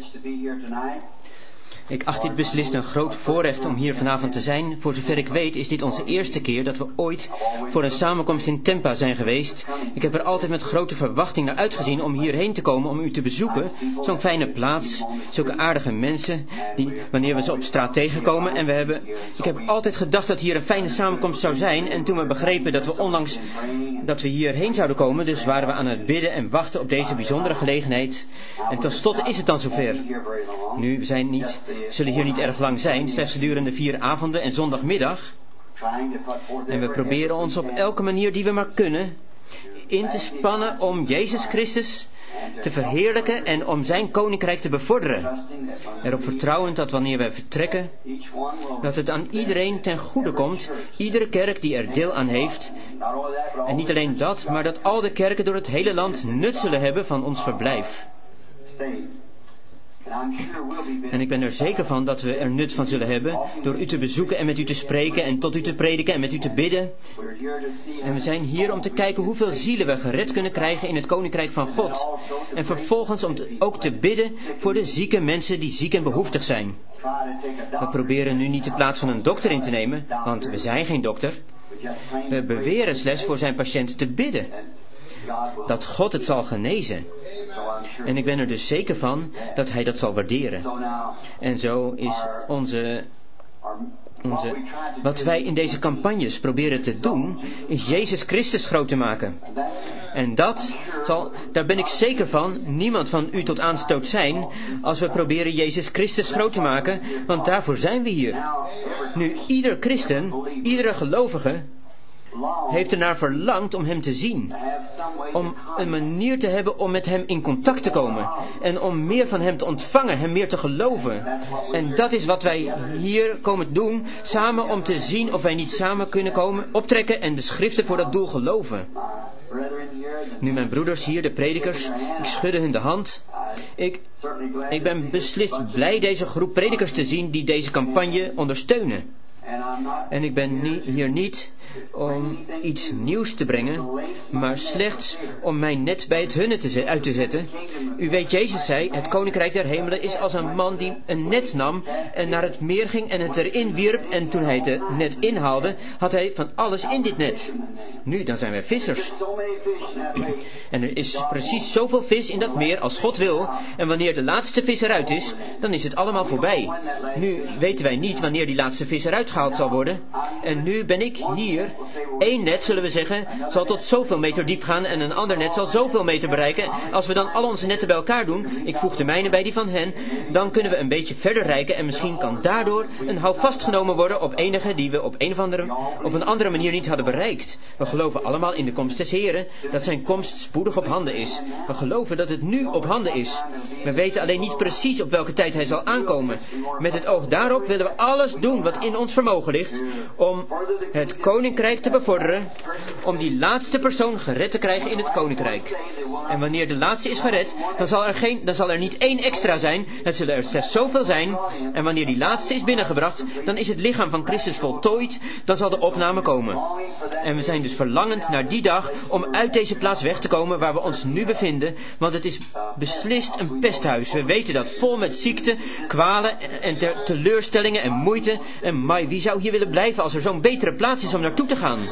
Ik acht dit beslist een groot voorrecht om hier vanavond te zijn. Voor zover ik weet is dit onze eerste keer dat we ooit voor een samenkomst in Tampa zijn geweest. Ik heb er altijd met grote verwachting naar uitgezien om hierheen te komen om u te bezoeken. Zo'n fijne plaats, zulke aardige mensen, die wanneer we ze op straat tegenkomen. En ik heb altijd gedacht dat hier een fijne samenkomst zou zijn. En toen we begrepen dat we onlangs dat we hierheen zouden komen, dus waren we aan het bidden en wachten op deze bijzondere gelegenheid. En tenslotte is het dan zover. Nu, we zullen hier niet erg lang zijn, slechts gedurende 4 avonden en zondagmiddag. En we proberen ons op elke manier die we maar kunnen in te spannen om Jezus Christus te verheerlijken en om zijn koninkrijk te bevorderen. Erop vertrouwend dat wanneer wij vertrekken, dat het aan iedereen ten goede komt, iedere kerk die er deel aan heeft. En niet alleen dat, maar dat al de kerken door het hele land nut zullen hebben van ons verblijf. En ik ben er zeker van dat we er nut van zullen hebben door u te bezoeken en met u te spreken en tot u te prediken en met u te bidden. En we zijn hier om te kijken hoeveel zielen we gered kunnen krijgen in het koninkrijk van God. En vervolgens om ook te bidden voor de zieke mensen die ziek en behoeftig zijn. We proberen nu niet de plaats van een dokter in te nemen, want we zijn geen dokter. We beweren slechts voor zijn patiënt te bidden. Dat God het zal genezen. En ik ben er dus zeker van dat hij dat zal waarderen. En zo is wat wij in deze campagnes proberen te doen, is Jezus Christus groot te maken. En daar ben ik zeker van, niemand van u tot aanstoot zijn, als we proberen Jezus Christus groot te maken, want daarvoor zijn we hier. Nu, ieder christen, iedere gelovige, heeft ernaar verlangd om hem te zien. Om een manier te hebben om met hem in contact te komen. En om meer van hem te ontvangen, hem meer te geloven. En dat is wat wij hier komen doen, samen om te zien of wij niet samen kunnen komen, optrekken en de schriften voor dat doel geloven. Nu mijn broeders hier, de predikers, ik schudde hun de hand. Ik ben beslist blij deze groep predikers te zien die deze campagne ondersteunen. En ik ben hier niet om iets nieuws te brengen, maar slechts om mij net bij het hunne uit te zetten. U weet, Jezus zei, het koninkrijk der hemelen is als een man die een net nam en naar het meer ging en het erin wierp. En toen hij het net inhaalde, had hij van alles in dit net. Nu, dan zijn wij vissers. En er is precies zoveel vis in dat meer als God wil. En wanneer de laatste vis eruit is, dan is het allemaal voorbij. Nu weten wij niet wanneer die laatste vis eruit gehaald zal worden. En nu ben ik hier. Eén net, zullen we zeggen, zal tot zoveel meter diep gaan en een ander net zal zoveel meter bereiken. Als we dan al onze netten bij elkaar doen, ik voeg de mijne bij die van hen, dan kunnen we een beetje verder reiken en misschien kan daardoor een houvast genomen worden op enige die we op een andere manier niet hadden bereikt. We geloven allemaal in de komst des Heren, dat zijn komst spoedig op handen is. We geloven dat het nu op handen is. We weten alleen niet precies op welke tijd hij zal aankomen. Met het oog daarop willen we alles doen wat in ons vermogen ligt om het koninkrijk te bevorderen, om die laatste persoon gered te krijgen in het koninkrijk. En wanneer de laatste is gered, dan zal er niet 1 extra zijn, het zullen er slechts zoveel zijn. En wanneer die laatste is binnengebracht, dan is het lichaam van Christus voltooid, dan zal de opname komen. En we zijn dus verlangend naar die dag om uit deze plaats weg te komen waar we ons nu bevinden, want het is beslist een pesthuis. We weten dat, vol met ziekte, kwalen en teleurstellingen en moeite. En wie zou hier willen blijven als er zo'n betere plaats is om naartoe te gaan?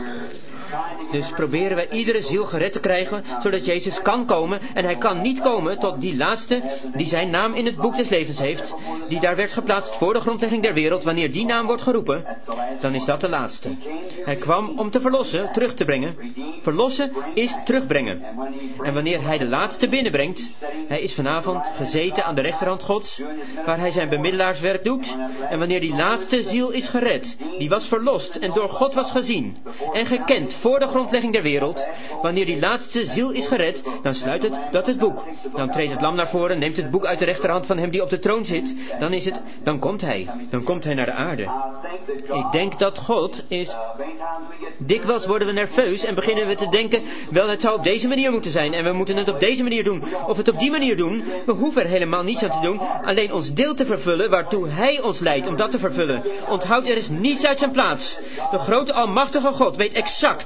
Dus proberen wij iedere ziel gered te krijgen, zodat Jezus kan komen. En hij kan niet komen tot die laatste die zijn naam in het boek des levens heeft, die daar werd geplaatst voor de grondlegging der wereld. Wanneer die naam wordt geroepen, dan is dat de laatste. Hij kwam om te verlossen, terug te brengen. Verlossen is terugbrengen. En wanneer hij de laatste binnenbrengt, hij is vanavond gezeten aan de rechterhand Gods, waar hij zijn bemiddelaarswerk doet. En wanneer die laatste ziel is gered, die was verlost en door God was gezien en gekend voor de grondlegging der wereld, wanneer die laatste ziel is gered, dan sluit het boek. Dan treedt het lam naar voren, neemt het boek uit de rechterhand van hem die op de troon zit. Dan komt hij naar de aarde. Ik denk dat God is. Dikwijls worden we nerveus en beginnen we te denken, wel, het zou op deze manier moeten zijn en we moeten het op deze manier doen, of het op die manier doen. We hoeven er helemaal niets aan te doen, alleen ons deel te vervullen waartoe hij ons leidt om dat te vervullen. Onthoud, er is niets uit zijn plaats. De grote almachtige God weet exact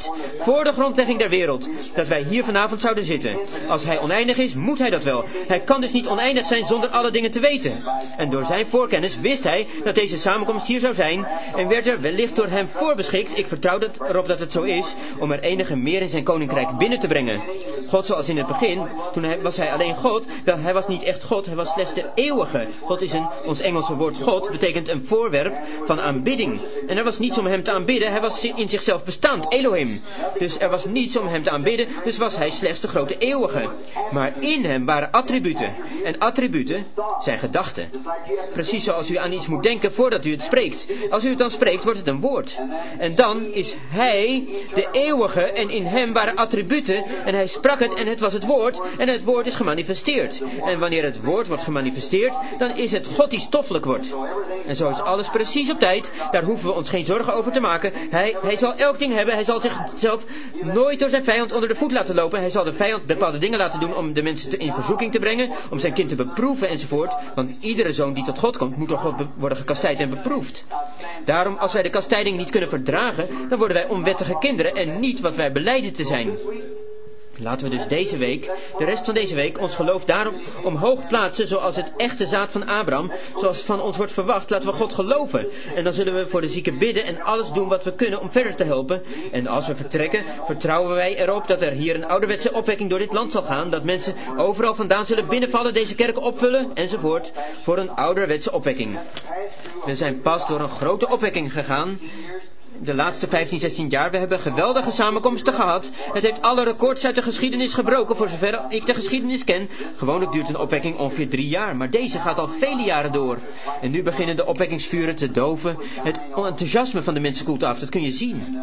bedacht, voor de grondlegging der wereld, dat wij hier vanavond zouden zitten. Als hij oneindig is, moet hij dat wel. Hij kan dus niet oneindig zijn zonder alle dingen te weten. En door zijn voorkennis wist hij dat deze samenkomst hier zou zijn en werd er wellicht door hem voorbeschikt, ik vertrouw erop dat het zo is, om er enige meer in zijn koninkrijk binnen te brengen. God zoals in het begin, was hij alleen God, wel hij was niet echt God, hij was slechts de eeuwige. God is ons Engelse woord God, betekent een voorwerp van aanbidding. En er was niets om hem te aanbidden, hij was in zichzelf bestaand, Elohim. Dus er was niets om hem te aanbidden, dus was hij slechts de grote eeuwige. Maar in hem waren attributen. En attributen zijn gedachten. Precies zoals u aan iets moet denken voordat u het spreekt. Als u het dan spreekt, wordt het een woord. En dan is hij de eeuwige en in hem waren attributen en hij sprak het en het was het woord en het woord is gemanifesteerd. En wanneer het woord wordt gemanifesteerd, dan is het God die stoffelijk wordt. En zo is alles precies op tijd. Daar hoeven we ons geen zorgen over te maken. Hij zal elk ding hebben. Hij zal zichzelf nooit door zijn vijand onder de voet laten lopen. Hij zal de vijand bepaalde dingen laten doen om de mensen in verzoeking te brengen, om zijn kind te beproeven enzovoort. Want iedere zoon die tot God komt, moet door God worden gekastijd en beproefd. Daarom, als wij de kastijding niet kunnen verdragen, dan worden wij onwettige kinderen en niet wat wij belijden te zijn. Laten we dus deze week, de rest van deze week, ons geloof daarom omhoog plaatsen zoals het echte zaad van Abraham, zoals van ons wordt verwacht. Laten we God geloven. En dan zullen we voor de zieken bidden en alles doen wat we kunnen om verder te helpen. En als we vertrekken, vertrouwen wij erop dat er hier een ouderwetse opwekking door dit land zal gaan. Dat mensen overal vandaan zullen binnenvallen, deze kerken opvullen, enzovoort. Voor een ouderwetse opwekking. We zijn pas door een grote opwekking gegaan. De laatste 15, 16 jaar, we hebben geweldige samenkomsten gehad. Het heeft alle records uit de geschiedenis gebroken, voor zover ik de geschiedenis ken. Gewoonlijk duurt een opwekking ongeveer 3 jaar, maar deze gaat al vele jaren door. En nu beginnen de opwekkingsvuren te doven. Het enthousiasme van de mensen koelt af, dat kun je zien.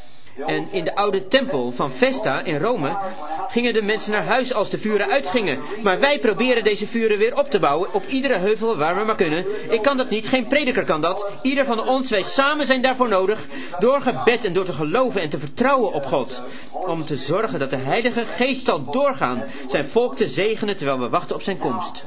En in de oude tempel van Vesta in Rome gingen de mensen naar huis als de vuren uitgingen. Maar wij proberen deze vuren weer op te bouwen op iedere heuvel waar we maar kunnen. Ik kan dat niet, geen prediker kan dat. Ieder van ons, wij samen zijn daarvoor nodig. Door gebed en door te geloven en te vertrouwen op God. Om te zorgen dat de Heilige Geest zal doorgaan zijn volk te zegenen terwijl we wachten op zijn komst.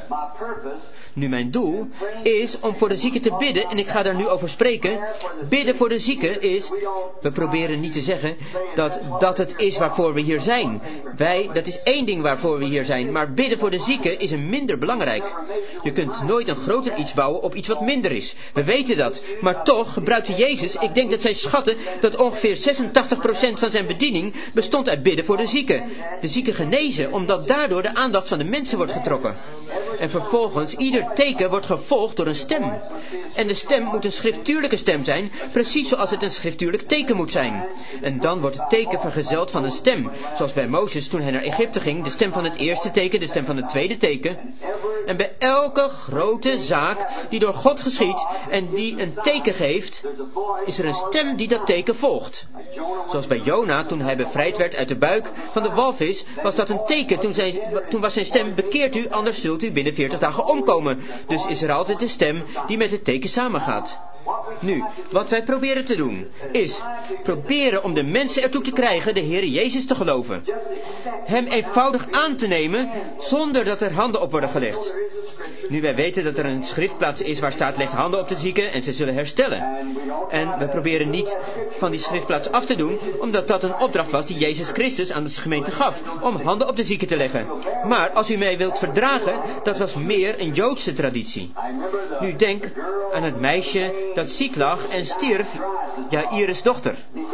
Nu mijn doel is om voor de zieken te bidden, en ik ga daar nu over spreken. Bidden voor de zieken is, we proberen niet te zeggen dat het is waarvoor we hier zijn. Dat is één ding waarvoor we hier zijn, maar bidden voor de zieken is een minder belangrijk. Je kunt nooit een groter iets bouwen op iets wat minder is. We weten dat, maar toch gebruikte Jezus, ik denk dat zij schatten dat ongeveer 86% van zijn bediening bestond uit bidden voor de zieken. De zieken genezen, omdat daardoor de aandacht van de mensen wordt getrokken. En vervolgens, ieder teken wordt gevolgd door een stem. En de stem moet een schriftuurlijke stem zijn, precies zoals het een schriftuurlijk teken moet zijn. En dan wordt het teken vergezeld van een stem. Zoals bij Mozes toen hij naar Egypte ging, de stem van het eerste teken, de stem van het tweede teken. En bij elke grote zaak die door God geschiet en die een teken geeft, is er een stem die dat teken volgt. Zoals bij Jona, toen hij bevrijd werd uit de buik van de walvis, was dat een teken. Toen was zijn stem, bekeert u, anders zult u binnen 40 dagen omkomen. Dus is er altijd een stem die met het teken samengaat. Nu, wat wij proberen te doen, is proberen om de mensen ertoe te krijgen de Heer Jezus te geloven. Hem eenvoudig aan te nemen, zonder dat er handen op worden gelegd. Nu wij weten dat er een schriftplaats is waar staat, leg handen op de zieken en ze zullen herstellen. En we proberen niet van die schriftplaats af te doen, omdat dat een opdracht was die Jezus Christus aan de gemeente gaf, om handen op de zieken te leggen. Maar als u mij wilt verdragen, dat was meer een Joodse traditie. Nu denk aan het meisje dat ziek lag en stierf, Jaïrus' dochter.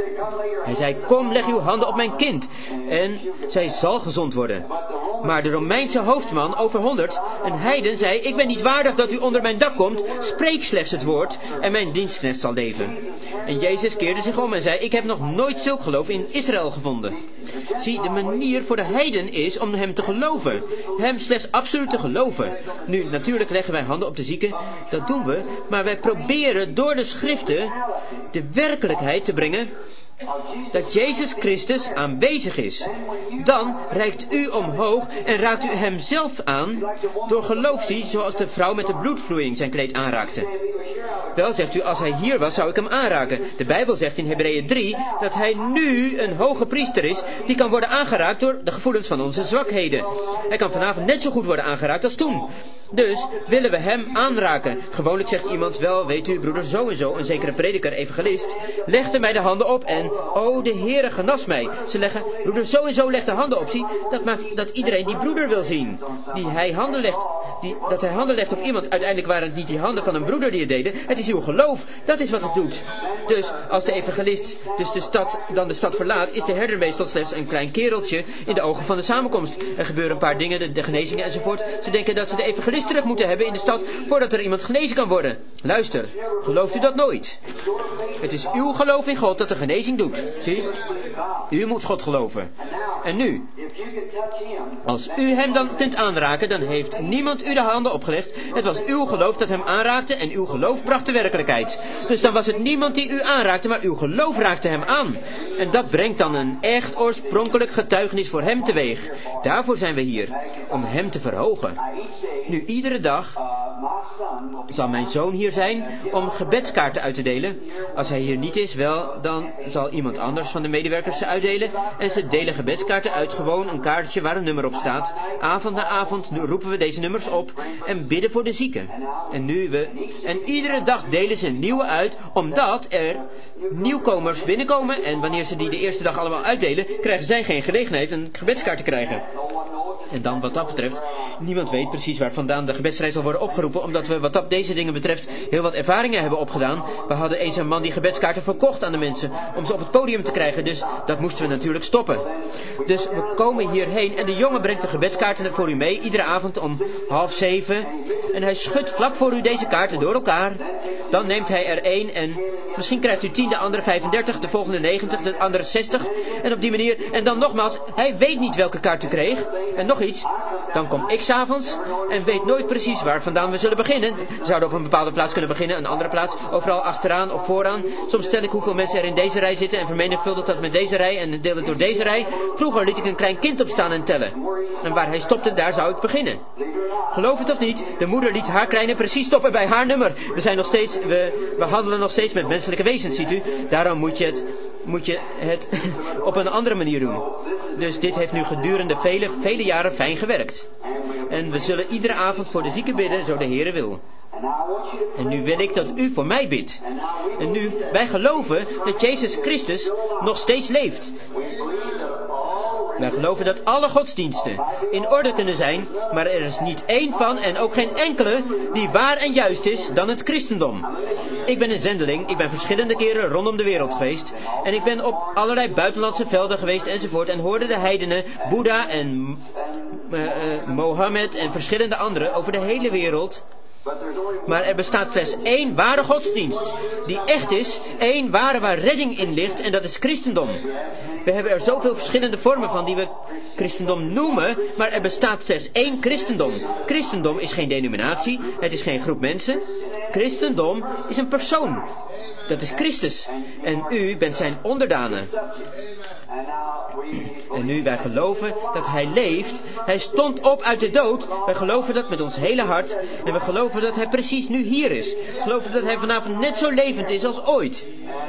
Hij zei, kom, leg uw handen op mijn kind en zij zal gezond worden. Maar de Romeinse hoofdman over 100, een heiden, zei, ik ben niet waardig dat u onder mijn dak komt, spreek slechts het woord en mijn dienstknecht zal leven. En Jezus keerde zich om en zei, ik heb nog nooit zulk geloof in Israël gevonden. Zie, de manier voor de heiden is om hem te geloven. Hem slechts absoluut te geloven. Nu, natuurlijk leggen wij handen op de zieken, dat doen we, maar wij proberen door de schriften de werkelijkheid te brengen dat Jezus Christus aanwezig is. Dan reikt u omhoog en raakt u hem zelf aan door geloofzie, zoals de vrouw met de bloedvloeiing zijn kleed aanraakte. Wel, zegt u, als hij hier was, zou ik hem aanraken. De Bijbel zegt in Hebreeën 3 dat hij nu een hoge priester is die kan worden aangeraakt door de gevoelens van onze zwakheden. Hij kan vanavond net zo goed worden aangeraakt als toen. Dus willen we hem aanraken. Gewoonlijk zegt iemand, wel, weet u, broeder zo en zo, een zekere prediker, evangelist, legde mij de handen op en, o, de Heere genas mij. Ze leggen, broeder zo en zo legt de handen op, zie, dat maakt dat iedereen die broeder wil zien. Dat hij handen legt op iemand, uiteindelijk waren het niet die handen van een broeder die het deden, het is uw geloof, dat is wat het doet. Dus als de evangelist dus de stad verlaat, is de herder meestal slechts een klein kereltje in de ogen van de samenkomst. Er gebeuren een paar dingen, de genezingen enzovoort. Ze denken dat ze de evangelist terug moeten hebben in de stad voordat er iemand genezen kan worden. Luister, gelooft u dat nooit? Het is uw geloof in God dat de genezing doet. Zie? U moet God geloven. En nu, als u hem dan kunt aanraken, dan heeft niemand u de handen opgelegd. Het was uw geloof dat hem aanraakte en uw geloof bracht de werkelijkheid. Dus dan was het niemand die u aanraakte, maar uw geloof raakte hem aan. En dat brengt dan een echt oorspronkelijk getuigenis voor hem teweeg. Daarvoor zijn we hier, om hem te verhogen. Nu, iedere dag zal mijn zoon hier zijn om gebedskaarten uit te delen. Als hij hier niet is, wel, dan zal iemand anders van de medewerkers ze uitdelen. En ze delen gebedskaarten uit, gewoon een kaartje waar een nummer op staat. Avond na avond roepen we deze nummers op en bidden voor de zieken. En iedere dag delen ze een nieuwe uit, omdat er nieuwkomers binnenkomen. En wanneer ze die de eerste dag allemaal uitdelen, krijgen zij geen gelegenheid een gebedskaart te krijgen. En dan wat dat betreft, niemand weet precies waar vandaan de gebedsreis zal worden opgeroepen, omdat we wat dat deze dingen betreft heel wat ervaringen hebben opgedaan. We hadden eens een man die gebedskaarten verkocht aan de mensen, om ze op het podium te krijgen, dus dat moesten we natuurlijk stoppen. Dus we komen hierheen en de jongen brengt de gebedskaarten voor u mee, iedere avond om 6:30. En hij schudt vlak voor u deze kaarten door elkaar. Dan neemt hij er 1 en misschien krijgt u 10, de andere 35, de volgende 90, de andere 60. En op die manier, en dan nogmaals, hij weet niet welke kaart u kreeg. En nog iets, dan kom ik 's avonds en weet nooit precies waar vandaan we zullen beginnen. We zouden op een bepaalde plaats kunnen beginnen, een andere plaats, overal achteraan of vooraan. Soms stel ik hoeveel mensen er in deze rij zitten en vermenigvuldig dat met deze rij en deel het door deze rij. Vroeger liet ik een klein kind opstaan en tellen. En waar hij stopte, daar zou ik beginnen. Geloof het of niet, de moeder liet haar kleine precies stoppen bij haar nummer. We handelen nog steeds met menselijke wezens, ziet u. Daarom moet je het op een andere manier doen. Dus dit heeft nu gedurende vele jaren fijn gewerkt. En we zullen iedere avond voor de zieken bidden, zo de Heere wil. En nu wil ik dat u voor mij bidt. En nu, wij geloven dat Jezus Christus nog steeds leeft. Wij geloven dat alle godsdiensten in orde kunnen zijn, maar er is niet één van en ook geen enkele die waar en juist is dan het christendom. Ik ben een zendeling, ik ben verschillende keren rondom de wereld geweest en ik ben op allerlei buitenlandse velden geweest enzovoort en hoorde de heidenen, Boeddha en Mohammed en verschillende anderen over de hele wereld. Maar er bestaat slechts één ware godsdienst, die echt is, één ware waar redding in ligt en dat is christendom. We hebben er zoveel verschillende vormen van die we christendom noemen, maar er bestaat slechts één christendom. Christendom is geen denominatie, het is geen groep mensen. Christendom is een persoon. Dat is Christus. En u bent zijn onderdanen. En nu wij geloven dat hij leeft. Hij stond op uit de dood. Wij geloven dat met ons hele hart. En we geloven dat hij precies nu hier is. We geloven dat hij vanavond net zo levend is als ooit.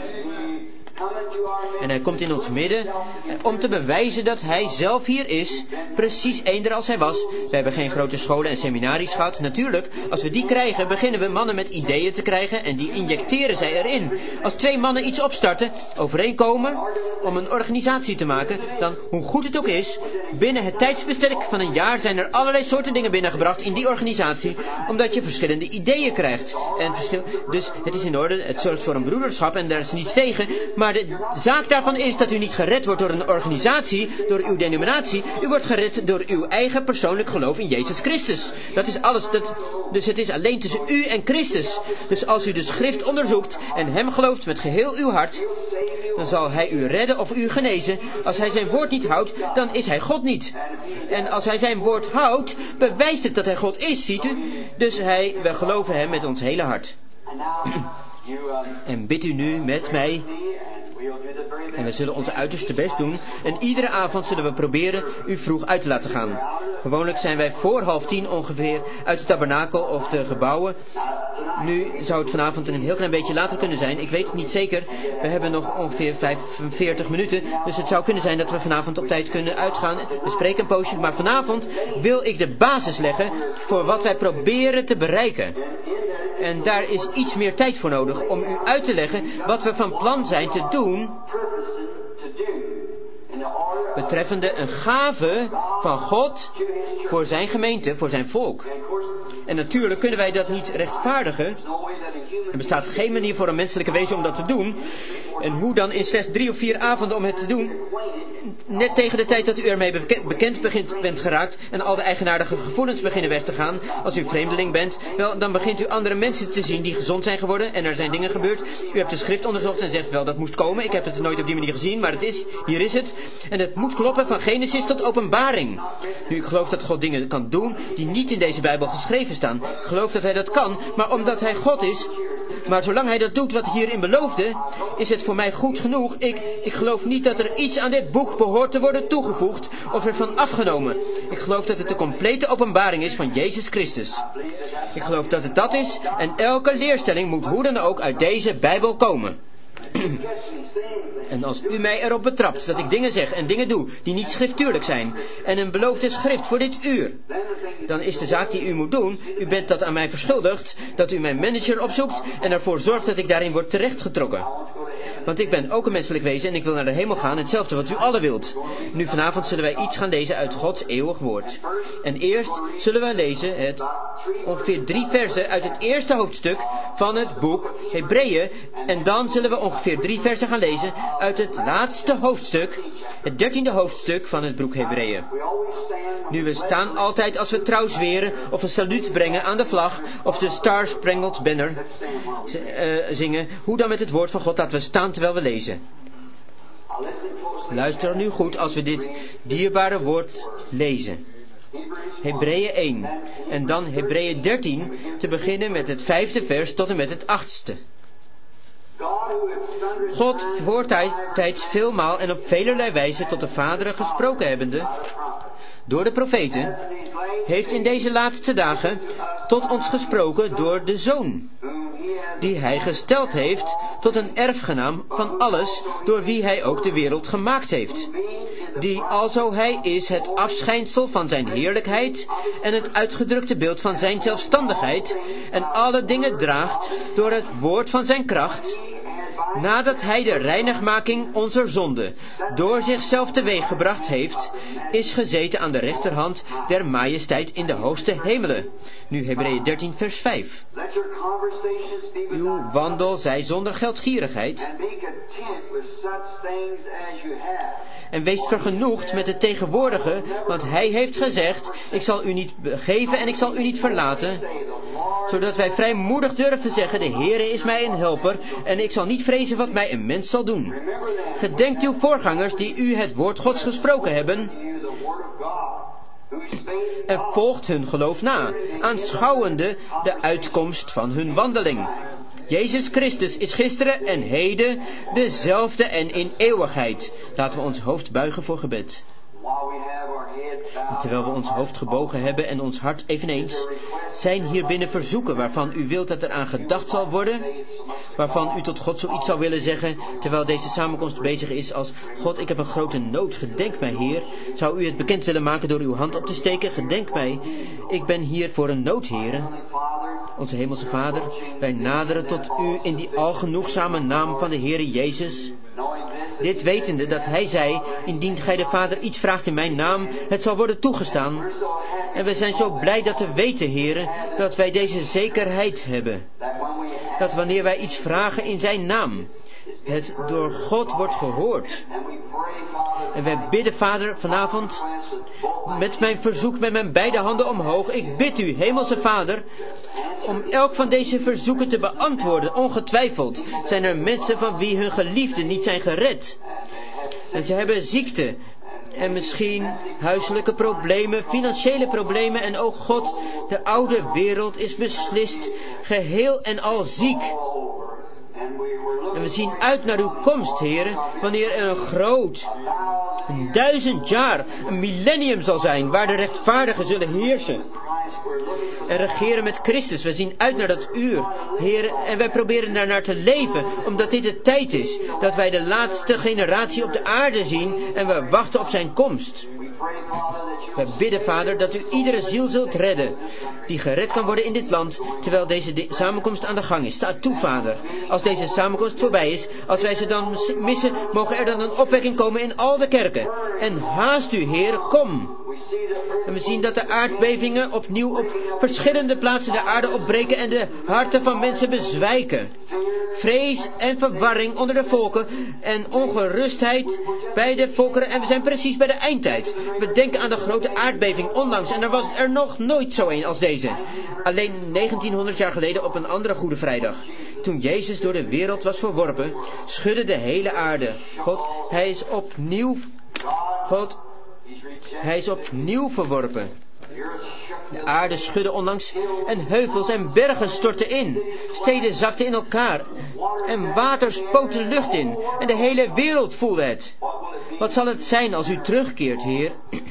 En hij komt in ons midden om te bewijzen dat hij zelf hier is, precies eender als hij was. We hebben geen grote scholen en seminaries gehad. Natuurlijk, als we die krijgen, beginnen we mannen met ideeën te krijgen en die injecteren zij erin. Als 2 mannen iets opstarten, overeenkomen om een organisatie te maken, dan, hoe goed het ook is, binnen het tijdsbestek van een jaar zijn er allerlei soorten dingen binnengebracht in die organisatie, omdat je verschillende ideeën krijgt. Dus het is in orde, het zorgt voor een broederschap en daar is niets tegen, maar de zaak daarvan is dat u niet gered wordt door een organisatie, door uw denominatie. U wordt gered door uw eigen persoonlijk geloof in Jezus Christus. Dat is alles. Dus het is alleen tussen u en Christus. Dus als u de schrift onderzoekt en hem gelooft met geheel uw hart, dan zal hij u redden of u genezen. Als hij zijn woord niet houdt, dan is hij God niet. En als hij zijn woord houdt, bewijst het dat hij God is, ziet u. Dus we geloven hem met ons hele hart. En bidt u nu met mij En we zullen onze uiterste best doen. En iedere avond zullen we proberen u vroeg uit te laten gaan. Gewoonlijk zijn wij voor 9:30 ongeveer uit de tabernakel of de gebouwen. Nu zou het vanavond een heel klein beetje later kunnen zijn. Ik weet het niet zeker. We hebben nog ongeveer 45 minuten. Dus het zou kunnen zijn dat we vanavond op tijd kunnen uitgaan. We spreken een poosje. Maar vanavond wil ik de basis leggen voor wat wij proberen te bereiken. En daar is iets meer tijd voor nodig om u uit te leggen wat we van plan zijn te doen betreffende een gave van God voor zijn gemeente, voor zijn volk. En natuurlijk kunnen wij dat niet rechtvaardigen. Er bestaat geen manier voor een menselijke wezen om dat te doen. En hoe dan in slechts 3 of 4 avonden om het te doen? Net tegen de tijd dat u ermee bekend bent geraakt en al de eigenaardige gevoelens beginnen weg te gaan, als u vreemdeling bent, wel, dan begint u andere mensen te zien die gezond zijn geworden en er zijn dingen gebeurd. U hebt de schrift onderzocht en zegt wel, dat moest komen. Ik heb het nooit op die manier gezien, maar hier is het. En het moet kloppen van Genesis tot Openbaring. Nu, ik geloof dat God dingen kan doen die niet in deze Bijbel geschreven staan. Ik geloof dat hij dat kan, maar omdat hij God is. Maar zolang hij dat doet wat hierin beloofde, is het voor mij goed genoeg. Ik geloof niet dat er iets aan dit boek behoort te worden toegevoegd of ervan afgenomen. Ik geloof dat het de complete openbaring is van Jezus Christus. Ik geloof dat het dat is en elke leerstelling moet hoe dan ook uit deze Bijbel komen. En als u mij erop betrapt dat ik dingen zeg en dingen doe die niet schriftuurlijk zijn en een beloofde schrift voor dit uur, dan is de zaak die u moet doen, u bent dat aan mij verschuldigd, dat u mijn manager opzoekt en ervoor zorgt dat ik daarin word terechtgetrokken. Want ik ben ook een menselijk wezen en ik wil naar de hemel gaan, hetzelfde wat u allen wilt. Nu vanavond zullen wij iets gaan lezen uit Gods eeuwig woord. En eerst zullen wij lezen ongeveer 3 versen uit het eerste hoofdstuk van het boek Hebreeën. En dan zullen we ongeveer 3 versen gaan lezen uit het laatste hoofdstuk, het 13e hoofdstuk van het boek Hebreeën. Nu, we staan altijd als we trouw zweren of een saluut brengen aan de vlag of de Star Spangled Banner zingen. Hoe dan met het woord van God, laten we staan terwijl we lezen. Luister nu goed als we dit dierbare woord lezen. Hebreeën 1 en dan Hebreeën 13 te beginnen met het 5e vers tot en met het 8e. God voortijds veelmaal en op velerlei wijze tot de vaderen gesproken hebbende, door de profeten, heeft in deze laatste dagen tot ons gesproken door de Zoon, die hij gesteld heeft tot een erfgenaam van alles, door wie hij ook de wereld gemaakt heeft, die alzo hij is het afschijnsel van zijn heerlijkheid en het uitgedrukte beeld van zijn zelfstandigheid en alle dingen draagt door het woord van zijn kracht, nadat hij de reinigmaking onze zonde door zichzelf teweeggebracht heeft, is gezeten aan de rechterhand der majesteit in de hoogste hemelen. Nu Hebreeën 13 vers 5. Uw wandel zij zonder geldgierigheid. En wees vergenoegd met het tegenwoordige, want hij heeft gezegd, ik zal u niet geven en ik zal u niet verlaten. Zodat wij vrijmoedig durven zeggen, de Heere is mij een helper en ik zal niet vrezen wat mij een mens zal doen. Gedenkt uw voorgangers die u het woord Gods gesproken hebben en volgt hun geloof na, aanschouwende de uitkomst van hun wandeling. Jezus Christus is gisteren en heden dezelfde en in eeuwigheid. Laten we ons hoofd buigen voor gebed. En terwijl we ons hoofd gebogen hebben en ons hart eveneens, zijn hier binnen verzoeken waarvan u wilt dat er aan gedacht zal worden, waarvan u tot God zoiets zou willen zeggen, terwijl deze samenkomst bezig is als, God, ik heb een grote nood, gedenk mij, Heer. Zou u het bekend willen maken door uw hand op te steken? Gedenk mij, ik ben hier voor een nood, Heere. Onze hemelse Vader, wij naderen tot u in die algenoegzame naam van de Heere Jezus. Dit wetende dat hij zei, indien gij de Vader iets vraagt in mijn naam, het zal worden toegestaan. En we zijn zo blij dat te weten, Heere, dat wij deze zekerheid hebben. Dat wanneer wij iets vragen in zijn naam, het door God wordt gehoord. En wij bidden, Vader, vanavond, met mijn verzoek, met mijn beide handen omhoog, ik bid u, hemelse Vader, om elk van deze verzoeken te beantwoorden. Ongetwijfeld zijn er mensen van wie hun geliefden niet zijn gered. En ze hebben ziekte. En misschien huiselijke problemen, financiële problemen. En o God, de oude wereld is beslist geheel en al ziek. En we zien uit naar uw komst, Heere, wanneer er een groot, 1000 jaar, een millennium zal zijn, waar de rechtvaardigen zullen heersen. En regeren met Christus. We zien uit naar dat uur, Heer, en wij proberen daarnaar te leven, omdat dit de tijd is, dat wij de laatste generatie op de aarde zien en we wachten op zijn komst. We bidden, Vader, dat u iedere ziel zult redden, die gered kan worden in dit land, terwijl deze samenkomst aan de gang is. Sta toe, Vader. Als deze samenkomst voorbij is, als wij ze dan missen, mogen er dan een opwekking komen in al de kerken. En haast u, Heer, kom. En we zien dat de aardbevingen opnieuw op verschillende plaatsen de aarde opbreken en de harten van mensen bezwijken. Vrees en verwarring onder de volken en ongerustheid bij de volkeren. En we zijn precies bij de eindtijd. We denken aan de grote aardbeving onlangs en er was er nog nooit zo een als deze. Alleen 1900 jaar geleden op een andere Goede Vrijdag. Toen Jezus door de wereld was verworpen, schudde de hele aarde. Hij is opnieuw verworpen. De aarde schudde onlangs en heuvels en bergen stortten in. Steden zakten in elkaar en water spoot de lucht in en de hele wereld voelde het. Wat zal het zijn als u terugkeert, Heer?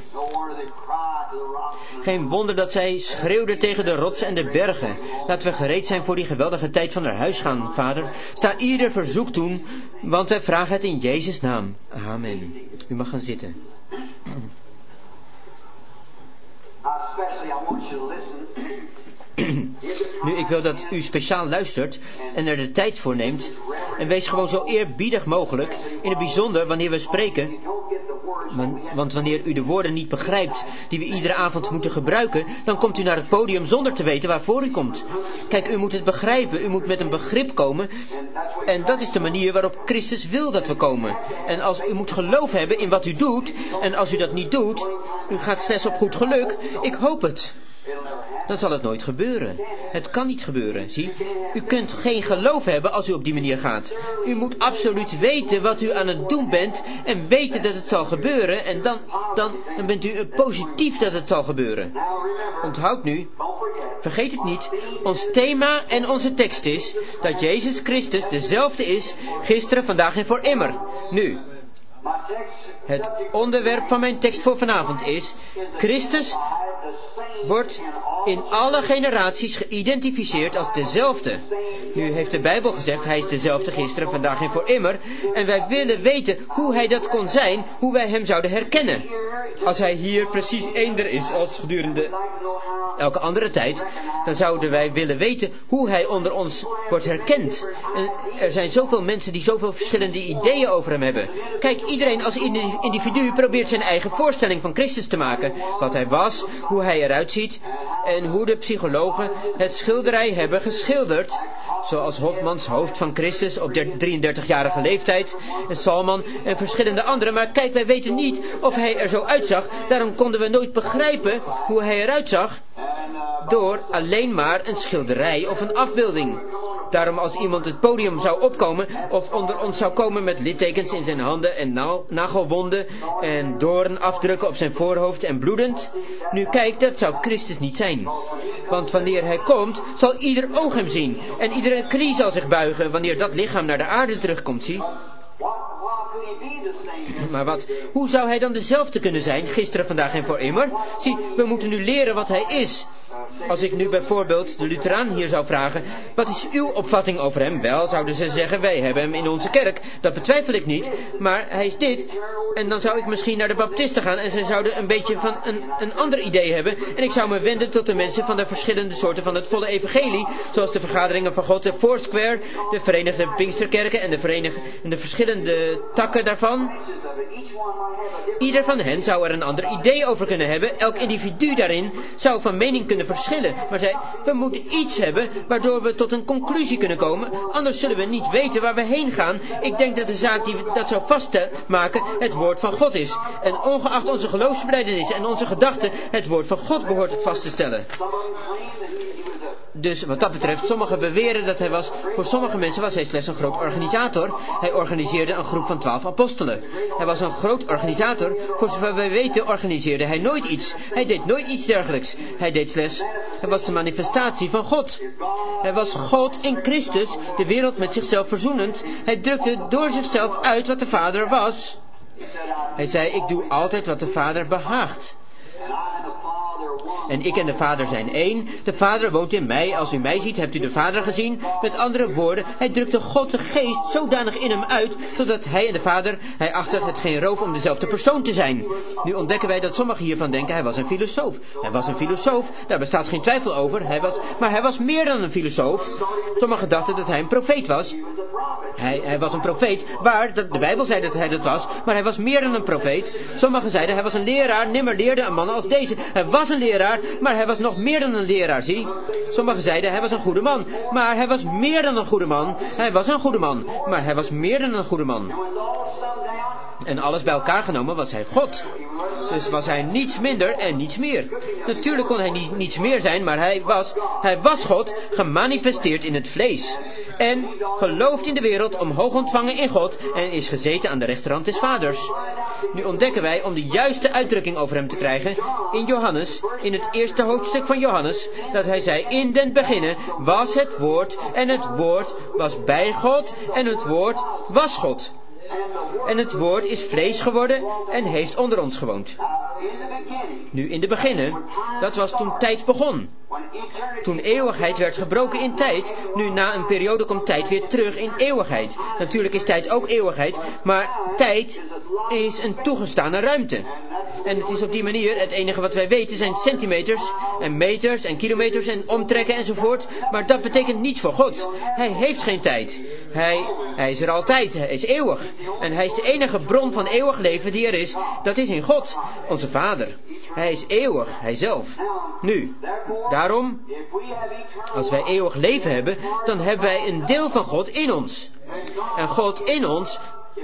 Geen wonder dat zij schreeuwden tegen de rotsen en de bergen. Laten we gereed zijn voor die geweldige tijd van naar huis gaan, Vader. Sta ieder verzoek toe, want wij vragen het in Jezus' naam. Amen. U mag gaan zitten. Nu, ik wil dat u speciaal luistert en er de tijd voor neemt. En wees gewoon zo eerbiedig mogelijk, in het bijzonder wanneer we spreken. Want wanneer u de woorden niet begrijpt die we iedere avond moeten gebruiken, dan komt u naar het podium zonder te weten waarvoor u komt. Kijk, u moet het begrijpen, u moet met een begrip komen. En dat is de manier waarop Christus wil dat we komen. En als u moet geloof hebben in wat u doet, en als u dat niet doet, u gaat slechts op goed geluk, ik hoop het. Dan zal het nooit gebeuren. Het kan niet gebeuren, zie. U kunt geen geloof hebben als u op die manier gaat. U moet absoluut weten wat u aan het doen bent en weten dat het zal gebeuren en dan bent u positief dat het zal gebeuren. Onthoud nu, vergeet het niet, ons thema en onze tekst is dat Jezus Christus dezelfde is, gisteren, vandaag en voor immer. Nu, het onderwerp van mijn tekst voor vanavond is: Christus wordt in alle generaties geïdentificeerd als dezelfde. Nu heeft de Bijbel gezegd, hij is dezelfde gisteren, vandaag en voor immer. En wij willen weten hoe hij dat kon zijn, hoe wij hem zouden herkennen. Als hij hier precies eender is als gedurende elke andere tijd, dan zouden wij willen weten hoe hij onder ons wordt herkend. En er zijn zoveel mensen die zoveel verschillende ideeën over hem hebben. Kijk, iedereen als individu probeert zijn eigen voorstelling van Christus te maken. Wat hij was, hoe hij eruit ziet en hoe de psychologen het schilderij hebben geschilderd. Zoals Hofmans hoofd van Christus op 33-jarige leeftijd, en Salman en verschillende anderen. Maar kijk, wij weten niet of hij er zo uitzag. Daarom konden we nooit begrijpen hoe hij eruit zag door alleen maar een schilderij of een afbeelding. Daarom als iemand het podium zou opkomen of onder ons zou komen met littekens in zijn handen en nagelwonden en doornafdrukken op zijn voorhoofd en bloedend. Nu kijk, dat zou Christus niet zijn. Want wanneer hij komt, zal ieder oog hem zien en iedere knie zal zich buigen wanneer dat lichaam naar de aarde terugkomt, zie. Maar hoe zou hij dan dezelfde kunnen zijn, gisteren, vandaag en voor immer? Zie, we moeten nu leren wat hij is. Als ik nu bijvoorbeeld de Lutheraan hier zou vragen, wat is uw opvatting over hem? Wel, zouden ze zeggen, wij hebben hem in onze kerk. Dat betwijfel ik niet, maar hij is dit. En dan zou ik misschien naar de Baptisten gaan en ze zouden een beetje van een ander idee hebben. En ik zou me wenden tot de mensen van de verschillende soorten van het volle evangelie. Zoals de vergaderingen van God, de Foursquare, de Verenigde Pinksterkerken en de verschillende takken daarvan. Ieder van hen zou er een ander idee over kunnen hebben. Elk individu daarin zou van mening kunnen verschillen. Maar we moeten iets hebben waardoor we tot een conclusie kunnen komen. Anders zullen we niet weten waar we heen gaan. Ik denk dat de zaak die dat zou vastmaken het woord van God is. En ongeacht onze geloofsbelijdenis en onze gedachten, het woord van God behoort vast te stellen. Dus wat dat betreft, sommigen beweren dat hij was, voor sommige mensen was hij slechts een groot organisator. Hij organiseerde een groep van 12 apostelen. Hij was een groot organisator, voor zover wij weten organiseerde hij nooit iets. Hij deed nooit iets dergelijks. Hij was de manifestatie van God. Hij was God in Christus, de wereld met zichzelf verzoenend. Hij drukte door zichzelf uit wat de Vader was. Hij zei, ik doe altijd wat de Vader behaagt. En ik en de Vader zijn één. De Vader woont in mij. Als u mij ziet, hebt u de Vader gezien. Met andere woorden, hij drukte God de Geest zodanig in hem uit, totdat hij en de Vader, hij achtte het geen roof om dezelfde persoon te zijn. Nu ontdekken wij dat sommigen hiervan denken, hij was een filosoof. Hij was een filosoof, daar bestaat geen twijfel over. Maar hij was meer dan een filosoof. Sommigen dachten dat hij een profeet was. Hij was een profeet, waar de Bijbel zei dat hij dat was, maar hij was meer dan een profeet. Sommigen zeiden, hij was een leraar, nimmer leerde een man als deze. Hij was een leraar, maar hij was nog meer dan een leraar, zie. Sommigen zeiden, hij was een goede man, maar hij was meer dan een goede man. Hij was een goede man, maar hij was meer dan een goede man. En alles bij elkaar genomen was hij God. Dus was hij niets minder en niets meer. Natuurlijk kon hij niets meer zijn, maar hij was God, gemanifesteerd in het vlees. En gelooft in de wereld, omhoog ontvangen in God, en is gezeten aan de rechterhand des Vaders. Nu ontdekken wij, om de juiste uitdrukking over hem te krijgen, in Johannes, in het eerste hoofdstuk van Johannes, dat hij zei, in den beginnen was het woord, en het woord was bij God, en het woord was God. En het woord is vlees geworden en heeft onder ons gewoond. Nu in de beginnen, dat was toen tijd begon. Toen eeuwigheid werd gebroken in tijd, nu na een periode komt tijd weer terug in eeuwigheid. Natuurlijk is tijd ook eeuwigheid, maar tijd is een toegestane ruimte. En het is op die manier, het enige wat wij weten zijn centimeters en meters en kilometers en omtrekken enzovoort. Maar dat betekent niets voor God. Hij heeft geen tijd. Hij is er altijd. Hij is eeuwig. En hij is de enige bron van eeuwig leven die er is. Dat is in God, onze Vader. Hij is eeuwig, hij zelf. Nu, daarom, als wij eeuwig leven hebben, dan hebben wij een deel van God in ons. En God in ons,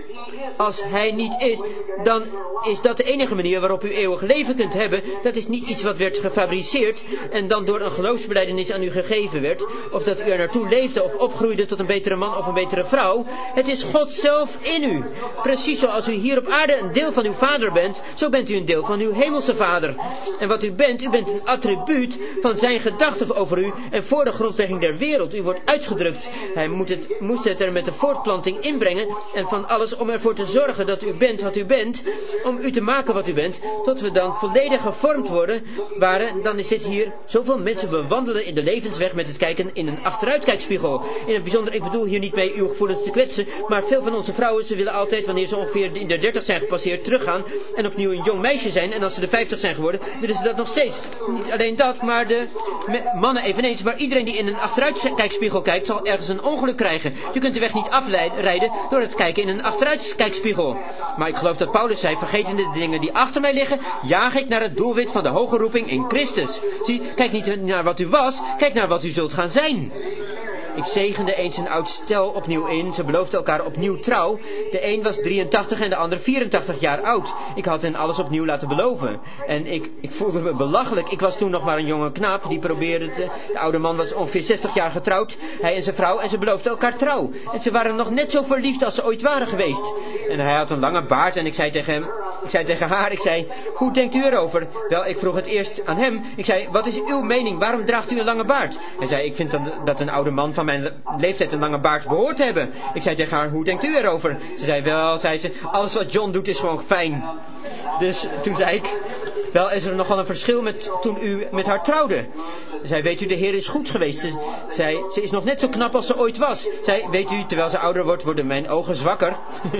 als hij niet is, dan is dat de enige manier waarop u eeuwig leven kunt hebben. Dat is niet iets wat werd gefabriceerd en dan door een geloofsbelijdenis aan u gegeven werd. Of dat u er naartoe leefde of opgroeide tot een betere man of een betere vrouw. Het is God zelf in u. Precies zoals u hier op aarde een deel van uw Vader bent, zo bent u een deel van uw hemelse Vader. En wat u bent een attribuut van zijn gedachten over u en voor de grondlegging der wereld. U wordt uitgedrukt. Hij moest het er met de voortplanting inbrengen en van alles om ervoor te zorgen dat u bent wat u bent, om u te maken wat u bent, tot we dan volledig gevormd waren, dan is dit hier, zoveel mensen bewandelen in de levensweg met het kijken in een achteruitkijkspiegel. In het bijzonder, ik bedoel hier niet mee uw gevoelens te kwetsen, maar veel van onze vrouwen, ze willen altijd, wanneer ze ongeveer in de 30 zijn gepasseerd, teruggaan en opnieuw een jong meisje zijn, en als ze de 50 zijn geworden, willen ze dat nog steeds. Niet alleen dat, maar de mannen eveneens, maar iedereen die in een achteruitkijkspiegel kijkt, zal ergens een ongeluk krijgen. Je kunt de weg niet afrijden door het kijken in een achteruitkijkspiegel. Maar ik geloof dat Paulus zei, vergetende de dingen die achter mij liggen, jaag ik naar het doelwit van de hoge roeping in Christus. Zie, kijk niet naar wat u was, kijk naar wat u zult gaan zijn. Ik zegende eens een oud stel opnieuw in. Ze beloofden elkaar opnieuw trouw. De een was 83 en de ander 84 jaar oud. Ik had hen alles opnieuw laten beloven. En ik voelde me belachelijk. Ik was toen nog maar een jonge knaap die probeerde te... De oude man was ongeveer 60 jaar getrouwd. Hij en zijn vrouw, en ze beloofden elkaar trouw. En ze waren nog net zo verliefd als ze ooit waren geweest. En hij had een lange baard en ik zei tegen haar, hoe denkt u erover? Wel, ik vroeg het eerst aan hem. Ik zei, wat is uw mening? Waarom draagt u een lange baard? Hij zei, ik vind dat een oude man van mijn leeftijd een lange baard behoort te hebben. Ik zei tegen haar, hoe denkt u erover? Ze zei, wel, zei ze, alles wat John doet is gewoon fijn. Dus toen zei ik, wel, is er nogal een verschil met toen u met haar trouwde? Zij, weet u, de Heer is goed geweest. Ze is nog net zo knap als ze ooit was. Zij, weet u, terwijl ze ouder wordt, worden mijn ogen zwakker.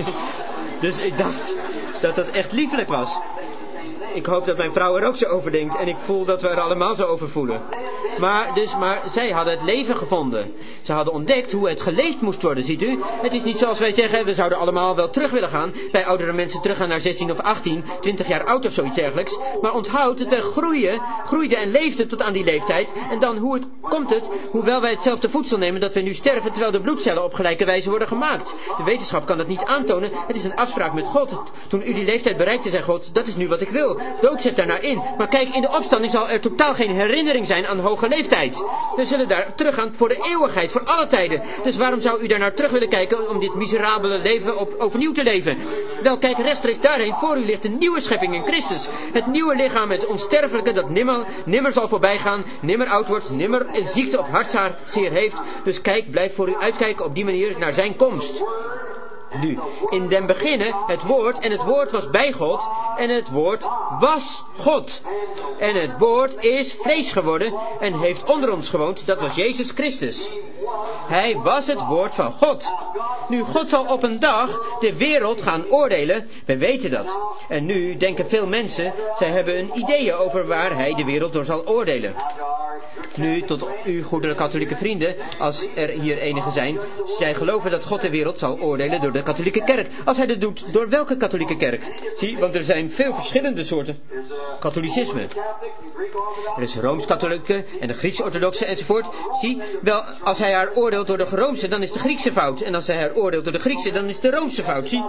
Dus ik dacht dat dat echt liefelijk was. Ik hoop dat mijn vrouw er ook zo over denkt. En ik voel dat we er allemaal zo over voelen. Maar zij hadden het leven gevonden. Ze hadden ontdekt hoe het geleefd moest worden, ziet u. Het is niet zoals wij zeggen, we zouden allemaal wel terug willen gaan. Bij oudere mensen teruggaan naar 16 of 18, 20 jaar oud of zoiets dergelijks. Maar onthoud dat wij groeiden en leefden tot aan die leeftijd. En dan, komt het, hoewel wij hetzelfde voedsel nemen, dat we nu sterven, terwijl de bloedcellen op gelijke wijze worden gemaakt. De wetenschap kan dat niet aantonen. Het is een afspraak met God. Toen u die leeftijd bereikte, zei God, dat is nu wat ik wil. Dood zet daarnaar in. Maar kijk, in de opstanding zal er totaal geen herinnering zijn aan hoge hoge leeftijd. We zullen daar teruggaan voor de eeuwigheid, voor alle tijden. Dus waarom zou u daar naar terug willen kijken om dit miserabele leven overnieuw te leven? Wel, kijk rechtstreeks daarheen. Voor u ligt een nieuwe schepping in Christus. Het nieuwe lichaam, het onsterfelijke, dat nimmer zal voorbij gaan, nimmer oud wordt, nimmer een ziekte of hartzeer heeft. Dus kijk, blijf voor u uitkijken op die manier naar zijn komst. Nu, in den beginnen het woord, en het woord was bij God, en het woord was God. En het woord is vlees geworden en heeft onder ons gewoond, dat was Jezus Christus. Hij was het woord van God. Nu, God zal op een dag de wereld gaan oordelen, we weten dat. En nu denken veel mensen, zij hebben een idee over waar hij de wereld door zal oordelen. Nu, tot uw goede katholieke vrienden, als er hier enige zijn, zij geloven dat God de wereld zal oordelen door de katholieke kerk. Als hij dat doet, door welke katholieke kerk? Zie, want er zijn veel verschillende soorten katholicisme. Er is Rooms-katholieke en de Grieks-orthodoxe enzovoort. Zie, wel, als hij haar oordeelt door de Roomse, dan is de Griekse fout. En als hij haar oordeelt door de Griekse, dan is de Roomse fout. Zie.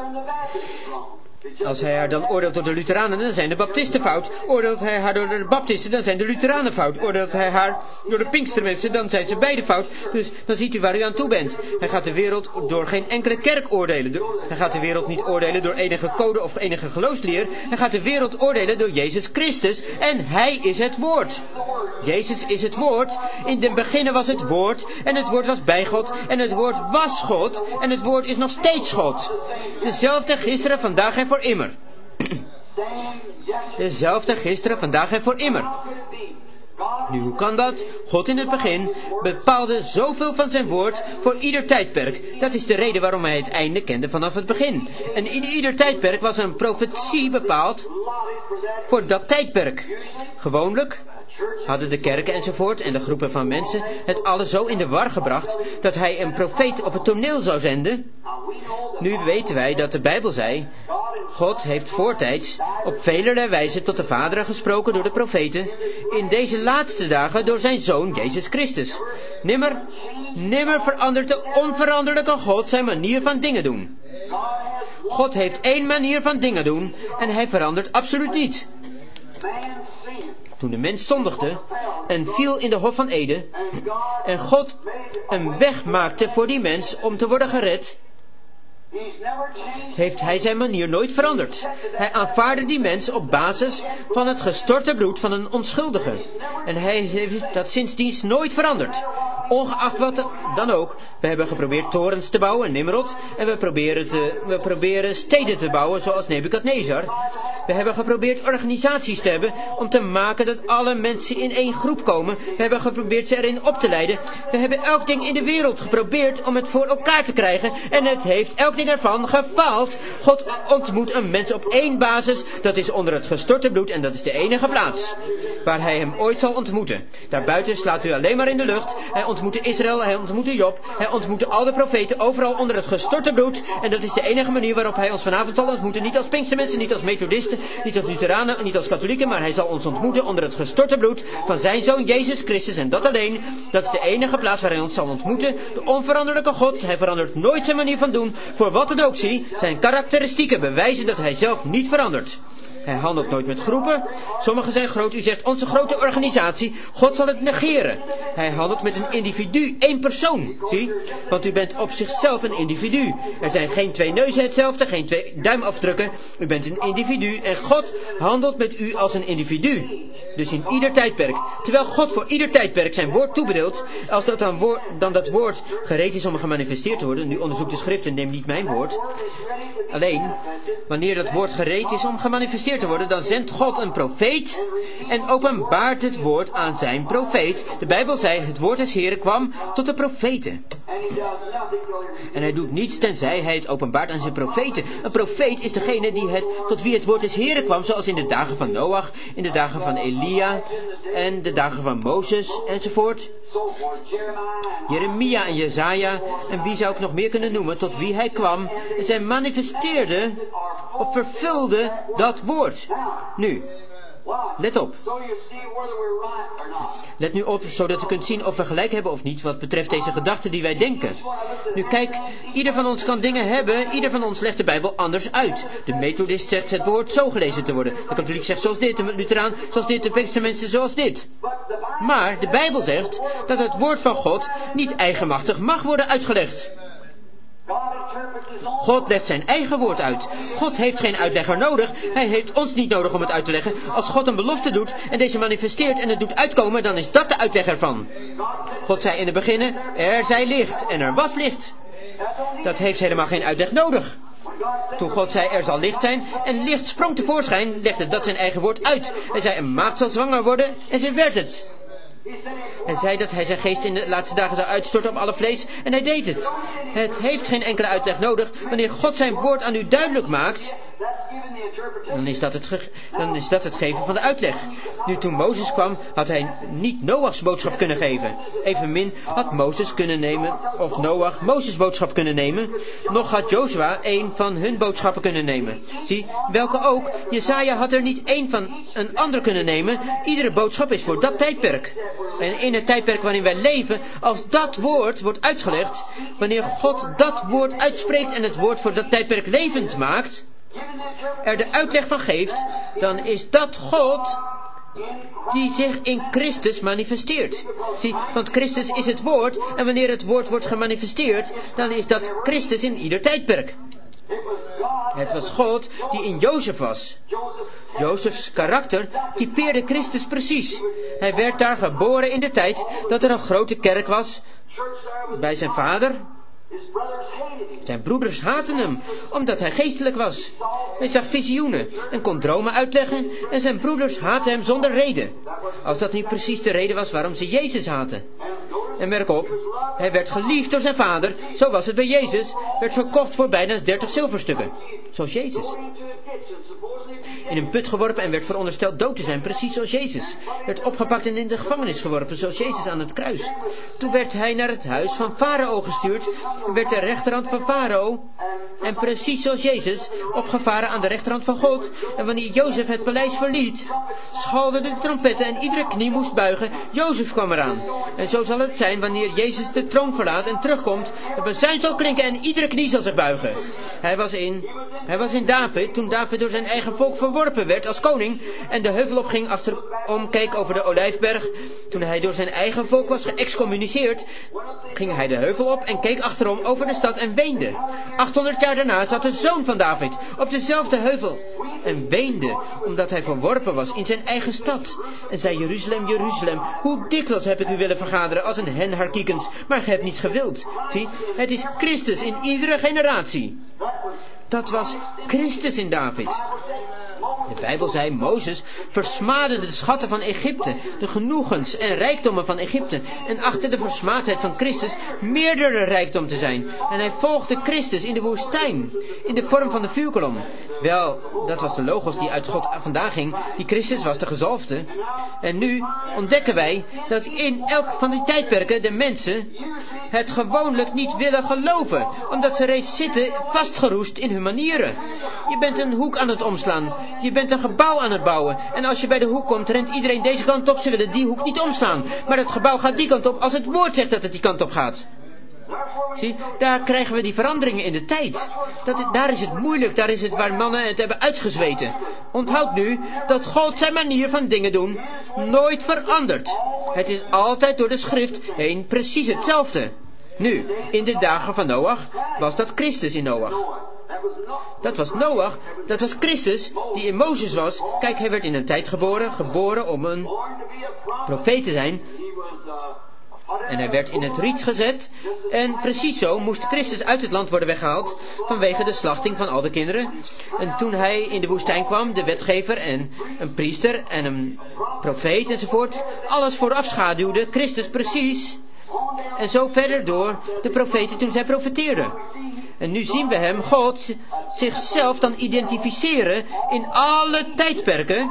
Als hij haar dan oordeelt door de Lutheranen, dan zijn de Baptisten fout. Oordeelt hij haar door de Baptisten, dan zijn de Lutheranen fout. Oordeelt hij haar door de Pinkstermensen, dan zijn ze beide fout. Dus dan ziet u waar u aan toe bent. Hij gaat de wereld door geen enkele kerk oordelen. Hij gaat de wereld niet oordelen door enige code of enige geloofsleer. Hij gaat de wereld oordelen door Jezus Christus. En hij is het woord. Jezus is het woord. In den beginnen was het woord. En het woord was bij God. En het woord was God. En het woord is nog steeds God. Dezelfde gisteren, vandaag en voor immer. Dezelfde gisteren, vandaag en voor immer. Nu, hoe kan dat? God in het begin bepaalde zoveel van zijn woord voor ieder tijdperk. Dat is de reden waarom hij het einde kende vanaf het begin. En in ieder tijdperk was een profetie bepaald voor dat tijdperk. Gewoonlijk hadden de kerken enzovoort en de groepen van mensen het alles zo in de war gebracht dat hij een profeet op het toneel zou zenden. Nu weten wij dat de Bijbel zei, God heeft voortijds op velerlei wijze tot de vaderen gesproken door de profeten, in deze laatste dagen door zijn Zoon Jezus Christus. Nimmer verandert de onveranderlijke God zijn manier van dingen doen. God heeft één manier van dingen doen en hij verandert absoluut niet. Toen de mens zondigde en viel in de Hof van Eden en God een weg maakte voor die mens om te worden gered, heeft hij zijn manier nooit veranderd. Hij aanvaarde die mens op basis van het gestorte bloed van een onschuldige. En hij heeft dat sindsdien nooit veranderd. Ongeacht wat dan ook. We hebben geprobeerd torens te bouwen, Nimrod. En we proberen steden te bouwen zoals Nebukadnezar. We hebben geprobeerd organisaties te hebben om te maken dat alle mensen in één groep komen. We hebben geprobeerd ze erin op te leiden. We hebben elk ding in de wereld geprobeerd om het voor elkaar te krijgen. En het heeft elk ding ervan gefaald. God ontmoet een mens op één basis. Dat is onder het gestorte bloed en dat is de enige plaats waar hij hem ooit zal ontmoeten. Daarbuiten slaat u alleen maar in de lucht. Hij ontmoette Israël, hij ontmoette Job. Hij ontmoette al de profeten overal onder het gestorte bloed. En dat is de enige manier waarop hij ons vanavond zal ontmoeten. Niet als Pinkstermensen, niet als Methodisten, niet als Lutheranen, niet als katholieken. Maar hij zal ons ontmoeten onder het gestorte bloed van zijn Zoon Jezus Christus. En dat alleen, dat is de enige plaats waar hij ons zal ontmoeten. De onveranderlijke God, hij verandert nooit zijn manier van doen. Voor wat dan ook zie, zijn karakteristieken bewijzen dat hij zelf niet verandert. Hij handelt nooit met groepen. Sommigen zijn groot. U zegt onze grote organisatie. God zal het negeren. Hij handelt met een individu. Één persoon. Zie? Want u bent op zichzelf een individu. Er zijn geen twee neuzen hetzelfde. Geen twee duimafdrukken. U bent een individu. En God handelt met u als een individu. Dus in ieder tijdperk. Terwijl God voor ieder tijdperk zijn woord toebedeelt. Als dat dan dat woord gereed is om gemanifesteerd te worden. Nu onderzoek de schrift en neem niet mijn woord. Alleen, wanneer dat woord gereed is om gemanifesteerd te worden, dan zendt God een profeet en openbaart het woord aan zijn profeet. De Bijbel zei, het woord des Heren kwam tot de profeten. En hij doet niets tenzij hij het openbaart aan zijn profeten. Een profeet is degene tot wie het woord des Heren kwam, zoals in de dagen van Noach, in de dagen van Elia en de dagen van Mozes enzovoort. Jeremia en Jesaja en wie zou ik nog meer kunnen noemen, tot wie hij kwam. En zij manifesteerde of vervulde dat woord. Nu, Let op. Let nu op, zodat u kunt zien of we gelijk hebben of niet wat betreft deze gedachten die wij denken. Nu kijk, ieder van ons kan dingen hebben, ieder van ons legt de Bijbel anders uit. De methodist zegt het behoort zo gelezen te worden. De katholiek zegt zoals dit, de Lutheraan zoals dit, de Pinkstermensen zoals dit. Maar de Bijbel zegt dat het woord van God niet eigenmachtig mag worden uitgelegd. God legt zijn eigen woord uit. God heeft geen uitlegger nodig. Hij heeft ons niet nodig om het uit te leggen. Als God een belofte doet en deze manifesteert en het doet uitkomen, dan is dat de uitleg ervan. God zei in het begin, er zij licht en er was licht. Dat heeft helemaal geen uitleg nodig. Toen God zei er zal licht zijn en licht sprong tevoorschijn, legde dat zijn eigen woord uit. Hij zei een maagd zal zwanger worden en ze werd het. Hij zei dat hij zijn geest in de laatste dagen zou uitstorten op alle vlees en hij deed het. Het heeft geen enkele uitleg nodig. Wanneer God zijn woord aan u duidelijk maakt, dan is dat het geven van de uitleg. Nu toen Mozes kwam, had hij niet Noachs boodschap kunnen geven. Evenmin had Mozes kunnen nemen, of Noach Mozes boodschap kunnen nemen, nog had Jozua een van hun boodschappen kunnen nemen. Zie, welke ook, Jesaja had er niet één van een ander kunnen nemen. Iedere boodschap is voor dat tijdperk. En in het tijdperk waarin wij leven, als dat woord wordt uitgelegd, wanneer God dat woord uitspreekt en het woord voor dat tijdperk levend maakt, er de uitleg van geeft, dan is dat God die zich in Christus manifesteert. Zie, want Christus is het woord en wanneer het woord wordt gemanifesteerd, dan is dat Christus in ieder tijdperk. Het was God die in Jozef was. Jozefs karakter typeerde Christus precies. Hij werd daar geboren in de tijd dat er een grote kerk was bij zijn vader. Zijn broeders haatten hem, omdat hij geestelijk was. Hij zag visioenen en kon dromen uitleggen en zijn broeders haatten hem zonder reden. Als dat niet precies de reden was waarom ze Jezus haatten. En merk op, hij werd geliefd door zijn vader, zo was het bij Jezus, werd verkocht voor bijna 30 zilverstukken. Zoals Jezus. In een put geworpen en werd verondersteld dood te zijn, precies zoals Jezus. Werd opgepakt en in de gevangenis geworpen, zoals Jezus aan het kruis. Toen werd hij naar het huis van Farao gestuurd, en werd de rechterhand van Farao, en precies zoals Jezus, opgevaren aan de rechterhand van God. En wanneer Jozef het paleis verliet, schalden de trompetten en iedere knie moest buigen. Jozef kwam eraan. En zo zal het zijn wanneer Jezus de troon verlaat en terugkomt. Het bazuin zal klinken en iedere knie zal zich buigen. Hij was in David, toen David door zijn eigen volk verworpen werd als koning en de heuvel opging achterom keek over de Olijfberg. Toen hij door zijn eigen volk was geëxcommuniceerd, ging hij de heuvel op en keek achterom over de stad en weende. 800 jaar daarna zat de zoon van David op dezelfde heuvel en weende, omdat hij verworpen was in zijn eigen stad. En zei: Jeruzalem, Jeruzalem, hoe dikwijls heb ik u willen vergaderen als een hen haar kiekens, maar gij hebt niet gewild. Zie, het is Christus in iedere generatie. Dat was Christus in David. De Bijbel zei, Mozes versmaadde de schatten van Egypte, de genoegens en rijkdommen van Egypte, en achtte de versmaadheid van Christus meerdere rijkdom te zijn. En hij volgde Christus in de woestijn, in de vorm van de vuurkolom. Wel, dat was de logos die uit God vandaan ging, die Christus was, de gezalfde. En nu ontdekken wij dat in elk van die tijdperken de mensen het gewoonlijk niet willen geloven, omdat ze reeds zitten vastgeroest in hun manieren. Je bent een hoek aan het omslaan, je bent een gebouw aan het bouwen, en als je bij de hoek komt, rent iedereen deze kant op. Ze willen die hoek niet omslaan, maar het gebouw gaat die kant op als het woord zegt dat het die kant op gaat. Zie, daar krijgen we die veranderingen in de tijd. Daar is het moeilijk, daar is het waar mannen het hebben uitgezweten. Onthoud nu dat God zijn manier van dingen doen nooit verandert. Het is altijd door de schrift heen precies hetzelfde. Nu, in de dagen van Noach was dat Christus in Noach. Dat was Noach, dat was Christus die in Mozes was. Kijk, hij werd in een tijd geboren om een profeet te zijn. En hij werd in het riet gezet. En precies zo moest Christus uit het land worden weggehaald vanwege de slachting van al de kinderen. En toen hij in de woestijn kwam, de wetgever en een priester en een profeet enzovoort, alles vooraf schaduwde Christus precies. En zo verder door de profeten toen zij profeteerden. En nu zien we hem, God, zichzelf dan identificeren in alle tijdperken.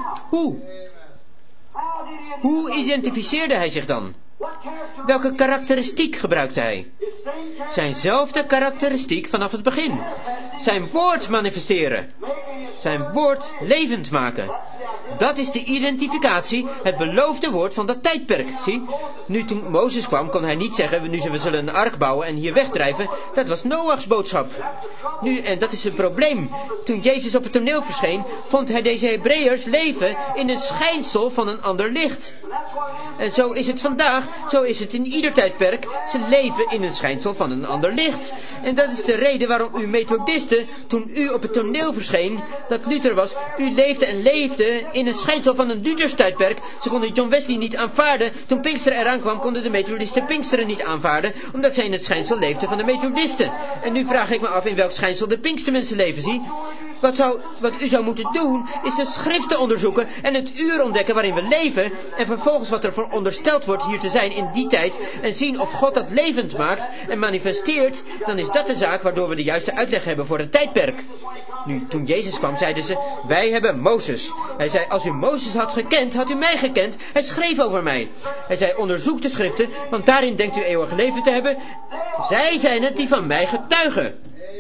Hoe identificeerde hij zich dan? Welke karakteristiek gebruikte hij? Zijnzelfde karakteristiek vanaf het begin. Zijn woord manifesteren. zijn woord levend maken. Dat is de identificatie, het beloofde woord van dat tijdperk. Zie, nu toen Mozes kwam, kon hij niet zeggen, nu we zullen een ark bouwen en hier wegdrijven. Dat was Noachs boodschap. Nu, en dat is een probleem. Toen Jezus op het toneel verscheen, vond hij deze Hebreeërs leven in een schijnsel van een ander licht. En zo is het vandaag, zo is het in ieder tijdperk. Ze leven in een schijnsel van een ander licht. En dat is de reden waarom u methodisten, toen u op het toneel verscheen, dat Luther was, u leefde en leefde in een schijnsel van een Luthers tijdperk. Ze konden John Wesley niet aanvaarden. Toen Pinksteren eraan kwam, konden de methodisten Pinksteren niet aanvaarden, omdat zij in het schijnsel leefden van de methodisten. En nu vraag ik me af in welk schijnsel de Pinkstermensen leven, zie. Wat u zou moeten doen, is de schriften onderzoeken en het uur ontdekken waarin we leven. En vervolgens wat er verondersteld wordt hier te zijn in die tijd. En zien of God dat levend maakt en manifesteert. Dan is dat de zaak waardoor we de juiste uitleg hebben voor het tijdperk. Nu, toen Jezus kwam, zeiden ze, wij hebben Mozes. Hij zei, als u Mozes had gekend, had u mij gekend. Hij schreef over mij. Hij zei, onderzoek de schriften, want daarin denkt u eeuwig leven te hebben. Zij zijn het die van mij getuigen.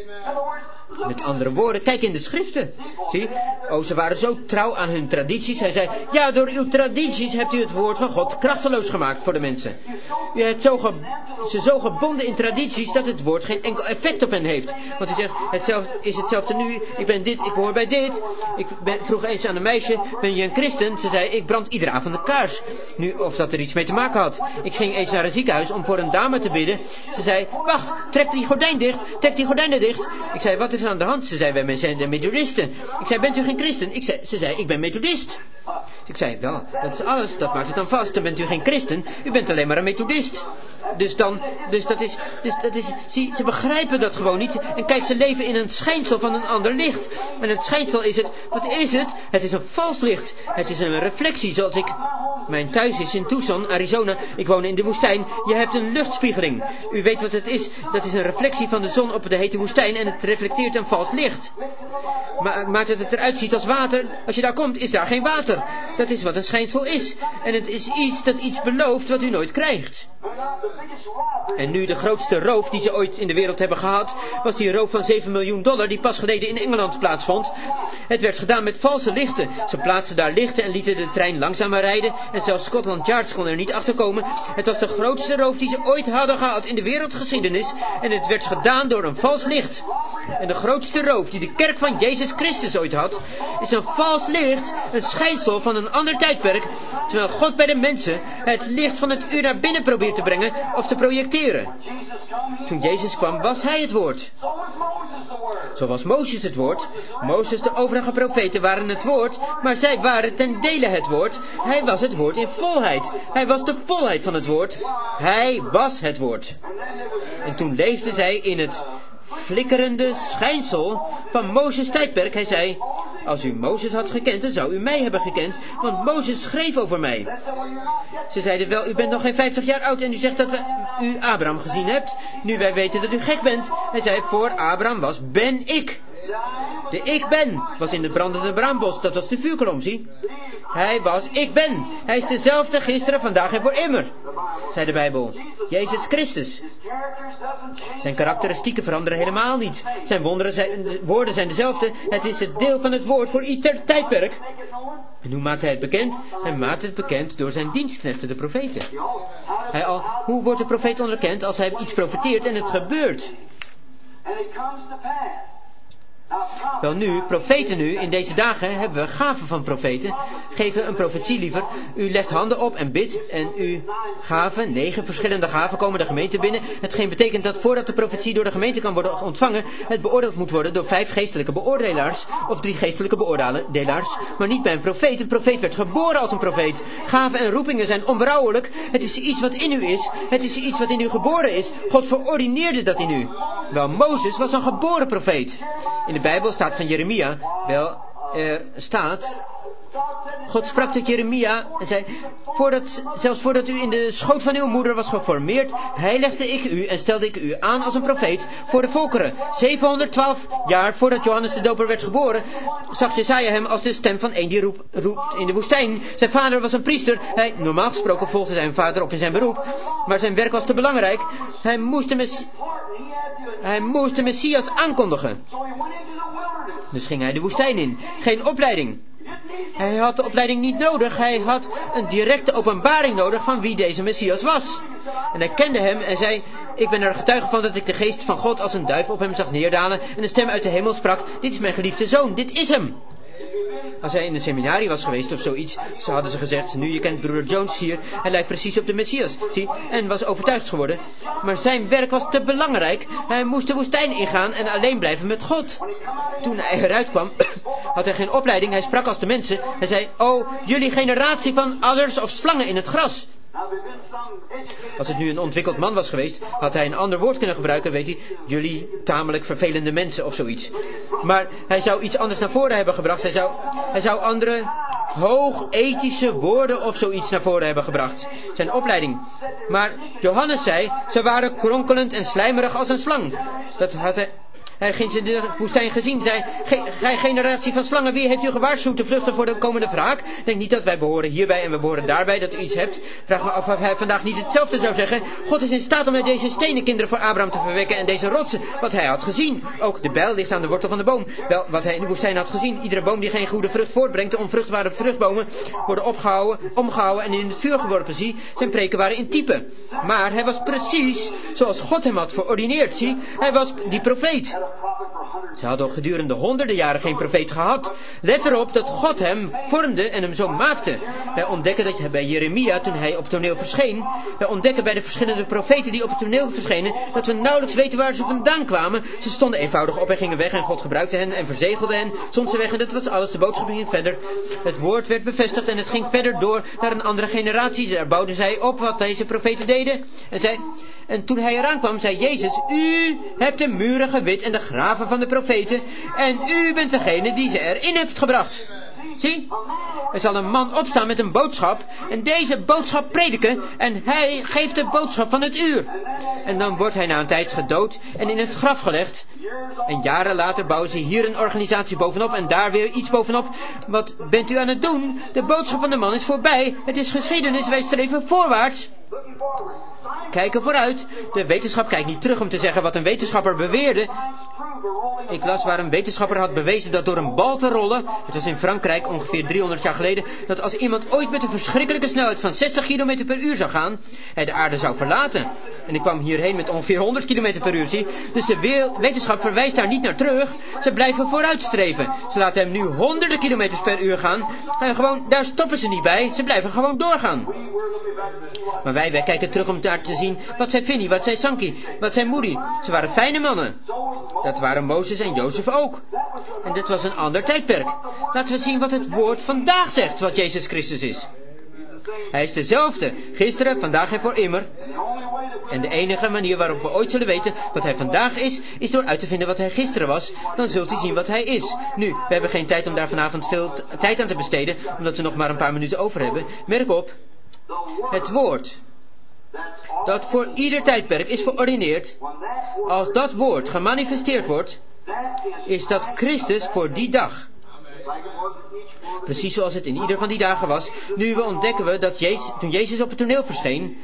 Met andere woorden, kijk in de schriften. Zie, ze waren zo trouw aan hun tradities. Hij zei, ja, door uw tradities hebt u het woord van God krachteloos gemaakt voor de mensen. U hebt ze zo gebonden in tradities dat het woord geen enkel effect op hen heeft. Want u zegt, is hetzelfde nu, ik ben dit, ik hoor bij dit. Ik vroeg eens aan een meisje, ben je een christen? Ze zei, ik brand iedere avond een kaars. Nu, of dat er iets mee te maken had. Ik ging eens naar een ziekenhuis om voor een dame te bidden. Ze zei, wacht, trek die gordijn dicht, trek die gordijnen dicht. Ik zei, wat is aan de hand? Ze zei, wij zijn de methodisten. Ik zei, bent u geen christen? Ze zei, ik ben methodist. Ik zei, wel, dat is alles, dat maakt het dan vast. Dan bent u geen christen, u bent alleen maar een methodist. Dus dat is, zie, ze begrijpen dat gewoon niet. En kijk, ze leven in een schijnsel van een ander licht. En het schijnsel is het, wat is het? Het is een vals licht. Het is een reflectie, zoals mijn thuis is in Tucson, Arizona. Ik woon in de woestijn. Je hebt een luchtspiegeling. U weet wat het is. Dat is een reflectie van de zon op de hete woestijn en het reflecteert een vals licht. Maar maakt dat het eruit ziet als water. Als je daar komt, is daar geen water. Dat is wat een schijnsel is. En het is iets dat iets belooft wat u nooit krijgt. En nu de grootste roof die ze ooit in de wereld hebben gehad, was die roof van $7 miljoen die pas geleden in Engeland plaatsvond. Het werd gedaan met valse lichten. Ze plaatsten daar lichten en lieten de trein langzamer rijden. En zelfs Scotland Yard kon er niet achter komen. Het was de grootste roof die ze ooit hadden gehad in de wereldgeschiedenis. En het werd gedaan door een vals licht. En de grootste roof die de kerk van Jezus Christus ooit had, is een vals licht, een schijnsel van een ander tijdperk, terwijl God bij de mensen het licht van het uur naar binnen probeert te brengen of te projecteren. Toen Jezus kwam, was hij het woord. Zo was Mozes het woord. Mozes, de overige profeten waren het woord, maar zij waren ten dele het woord. Hij was het woord in volheid. Hij was de volheid van het woord. Hij was het woord. En toen leefden zij in het flikkerende schijnsel van Mozes tijdperk. Hij zei, als u Mozes had gekend, dan zou u mij hebben gekend, want Mozes schreef over mij. Ze zeiden, wel, u bent nog geen 50 jaar oud en u zegt dat u Abraham gezien hebt. Nu wij weten dat u gek bent. Hij zei, voor Abraham was ben ik. De ik ben was in het brandende braambos, dat was de vuurkolom, zie. Hij was ik ben. Hij is dezelfde gisteren, vandaag en voor immer, zei de Bijbel. Jezus Christus. Zijn karakteristieken veranderen helemaal niet. Zijn woorden zijn dezelfde. Het is het deel van het woord voor ieder tijdperk. En hoe maakt hij het bekend? Hij maakt het bekend door zijn dienstknechten, de profeten. Hoe wordt de profeet onderkend als hij iets profeteert en het gebeurt? Wel nu, profeten nu, in deze dagen hebben we gaven van profeten. Geven een profetie liever. U legt handen op en bidt en u gaven, 9 verschillende gaven komen de gemeente binnen. Hetgeen betekent dat voordat de profetie door de gemeente kan worden ontvangen, het beoordeeld moet worden door 5 geestelijke beoordelaars of 3 geestelijke beoordelaars. Maar niet bij een profeet. Een profeet werd geboren als een profeet. Gaven en roepingen zijn onberouwelijk. Het is iets wat in u is. Het is iets wat in u geboren is. God verordineerde dat in u. Wel, Mozes was een geboren profeet. In de Bijbel staat van Jeremia, God sprak tot Jeremia en zei, zelfs voordat u in de schoot van uw moeder was geformeerd, heiligde ik u en stelde ik u aan als een profeet voor de volkeren. 712 jaar voordat Johannes de Doper werd geboren, zag Jesaja hem als de stem van een die roept in de woestijn. Zijn vader was een priester. Normaal gesproken volgde zijn vader op in zijn beroep, maar zijn werk was te belangrijk. Hij moest de Messias aankondigen. Dus ging hij de woestijn in. Geen opleiding. Hij had de opleiding niet nodig. Hij had een directe openbaring nodig van wie deze Messias was. En hij kende hem en zei: ik ben er getuige van dat ik de geest van God als een duif op hem zag neerdalen. En een stem uit de hemel sprak: dit is mijn geliefde zoon, dit is hem. Als hij in een seminarie was geweest of zoiets, zo hadden ze gezegd: nu, je kent broeder Jones hier, hij lijkt precies op de Messias, zie, en was overtuigd geworden. Maar zijn werk was te belangrijk. Hij moest de woestijn ingaan en alleen blijven met God. Toen hij eruit kwam, had hij geen opleiding, hij sprak als de mensen. Hij zei: oh, jullie generatie van adders of slangen in het gras. Als het nu een ontwikkeld man was geweest, had hij een ander woord kunnen gebruiken, weet u, jullie tamelijk vervelende mensen of zoiets. Maar hij zou iets anders naar voren hebben gebracht. Hij zou andere hoogethische woorden of zoiets naar voren hebben gebracht. Zijn opleiding. Maar Johannes zei: ze waren kronkelend en slijmerig als een slang. Dat had hij ging in de woestijn gezien, zei: gij generatie van slangen, wie heeft u gewaarschuwd te vluchten voor de komende wraak? Denk niet dat wij behoren hierbij en we behoren daarbij, dat u iets hebt. Vraag me af of hij vandaag niet hetzelfde zou zeggen. God is in staat om met deze stenen kinderen voor Abraham te verwekken en deze rotsen, wat hij had gezien. Ook de bijl ligt aan de wortel van de boom. Wel, wat hij in de woestijn had gezien. Iedere boom die geen goede vrucht voortbrengt, de onvruchtbare vruchtbomen, worden omgehouden en in het vuur geworpen, zie. Zijn preken waren in type. Maar hij was precies zoals God hem had verordineerd, zie. Hij was die profeet. Ze hadden al gedurende honderden jaren geen profeet gehad. Let erop dat God hem vormde en hem zo maakte. Wij ontdekken dat bij Jeremia, toen hij op toneel verscheen, wij ontdekken bij de verschillende profeten die op het toneel verschenen, dat we nauwelijks weten waar ze vandaan kwamen. Ze stonden eenvoudig op en gingen weg en God gebruikte hen en verzegelde hen, zond ze weg en dat was alles. De boodschap ging verder. Het woord werd bevestigd en het ging verder door naar een andere generatie. Daar bouwden zij op wat deze profeten deden. En toen hij eraan kwam, zei Jezus: u hebt de muren gewit en de graven van de profeten, en u bent degene die ze erin hebt gebracht. Zie, er zal een man opstaan met een boodschap, en deze boodschap prediken, en hij geeft de boodschap van het uur. En dan wordt hij na een tijd gedood en in het graf gelegd. En jaren later bouwen ze hier een organisatie bovenop en daar weer iets bovenop. Wat bent u aan het doen? De boodschap van de man is voorbij. Het is geschiedenis, wij streven voorwaarts. Kijken vooruit. De wetenschap kijkt niet terug om te zeggen wat een wetenschapper beweerde. Ik las waar een wetenschapper had bewezen dat door een bal te rollen, het was in Frankrijk ongeveer 300 jaar geleden, dat als iemand ooit met een verschrikkelijke snelheid van 60 km per uur zou gaan, hij de aarde zou verlaten. En ik kwam hierheen met ongeveer 100 km per uur, zie. Dus de wetenschap verwijst daar niet naar terug. Ze blijven vooruitstreven. Ze laten hem nu honderden kilometers per uur gaan. En gewoon, daar stoppen ze niet bij. Ze blijven gewoon doorgaan. Maar wij kijken terug om daar te zien wat zei Finney, wat zei Sankey, wat zei Moody. Ze waren fijne mannen. Dat waren Mozes en Jozef ook. En dit was een ander tijdperk. Laten we zien wat het woord vandaag zegt, wat Jezus Christus is. Hij is dezelfde, gisteren, vandaag en voor immer. En de enige manier waarop we ooit zullen weten wat hij vandaag is door uit te vinden wat hij gisteren was. Dan zult u zien wat hij is. Nu, we hebben geen tijd om daar vanavond veel tijd aan te besteden, omdat we nog maar een paar minuten over hebben. Merk op, het woord dat voor ieder tijdperk is verordineerd, als dat woord gemanifesteerd wordt, is dat Christus voor die dag. Precies zoals het in ieder van die dagen was. Nu ontdekken we dat toen Jezus op het toneel verscheen,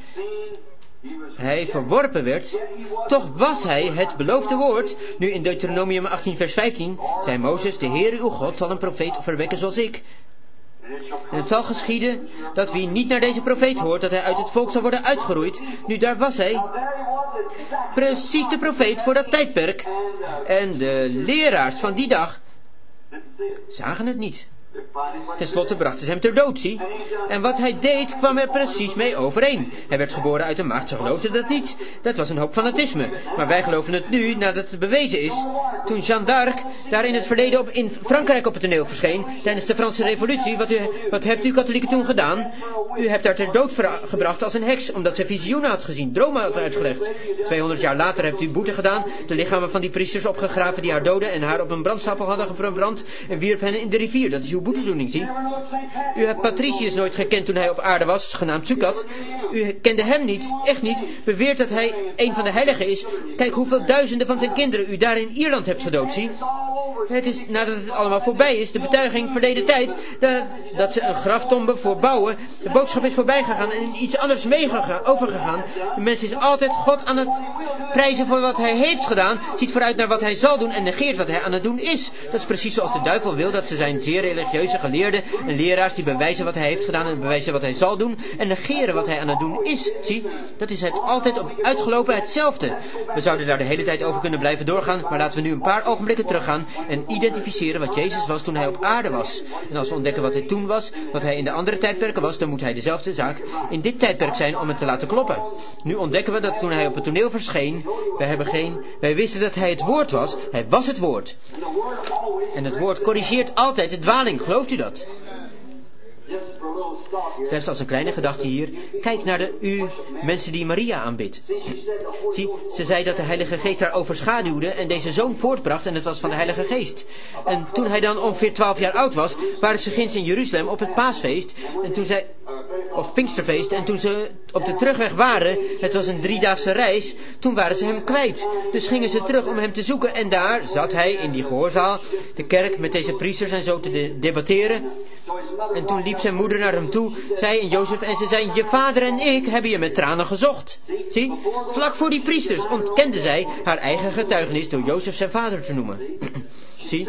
hij verworpen werd, toch was hij het beloofde woord. Nu in Deuteronomium 18 vers 15 zei Mozes: de Heer uw God zal een profeet verwekken zoals ik. En het zal geschieden dat wie niet naar deze profeet hoort, dat hij uit het volk zal worden uitgeroeid. Nu daar was hij, precies de profeet voor dat tijdperk. En de leraars van die dag zagen het niet. Ten slotte brachten ze hem ter dood, zie. En wat hij deed kwam er precies mee overeen. Hij werd geboren uit een maagd, ze geloofden dat niet. Dat was een hoop fanatisme. Maar wij geloven het nu, nadat het bewezen is. Toen Jeanne d'Arc daar in het verleden in Frankrijk op het toneel verscheen, tijdens de Franse revolutie, wat hebt u katholieken toen gedaan? U hebt haar ter dood gebracht als een heks, omdat ze visioenen had gezien, dromen had uitgelegd. 200 jaar later hebt u boete gedaan, de lichamen van die priesters opgegraven die haar doden en haar op een brandstapel hadden verbrand en wierp hen in de rivier. Dat is uw boetedoening, zie. U hebt Patricius nooit gekend toen hij op aarde was, genaamd Sukat. U kende hem niet, echt niet, beweert dat hij een van de heiligen is. Kijk hoeveel duizenden van zijn kinderen u daar in Ierland hebt gedood, zie. Het is, nadat het allemaal voorbij is, de betuiging verleden tijd, dat ze een graftombe voorbouwen. De boodschap is voorbij gegaan en iets anders overgegaan. De mens is altijd God aan het prijzen voor wat hij heeft gedaan, ziet vooruit naar wat hij zal doen en negeert wat hij aan het doen is. Dat is precies zoals de duivel wil, dat ze zijn zeer religieuze geleerden en leraars die bewijzen wat hij heeft gedaan en bewijzen wat hij zal doen en negeren wat hij aan het doen is. Zie, dat is het altijd op uitgelopen hetzelfde. We zouden daar de hele tijd over kunnen blijven doorgaan, maar laten we nu een paar ogenblikken teruggaan en identificeren wat Jezus was toen hij op aarde was. En als we ontdekken wat hij toen was, wat hij in de andere tijdperken was, dan moet hij dezelfde zaak in dit tijdperk zijn om het te laten kloppen. Nu ontdekken we dat toen hij op het toneel verscheen, wij wisten dat hij het woord was, hij was het woord. En het woord corrigeert altijd de dwaling, gelooft u dat? Slechts als een kleine gedachte hier. Kijk naar u mensen die Maria aanbidt. Zie, ze zei dat de Heilige Geest haar overschaduwde en deze zoon voortbracht en het was van de Heilige Geest. En toen hij dan ongeveer 12 jaar oud was, waren ze ginds in Jeruzalem op het paasfeest. En toen zij, of Pinksterfeest, en toen ze op de terugweg waren, het was een 3-daagse reis, toen waren ze hem kwijt. Dus gingen ze terug om hem te zoeken en daar zat hij in die gehoorzaal, de kerk met deze priesters en zo te debatteren. En toen liep zijn moeder naar hem toe, zij en Jozef, en ze zei, je vader en ik hebben je met tranen gezocht. Zie, vlak voor die priesters ontkende zij haar eigen getuigenis door Jozef zijn vader te noemen. Zie,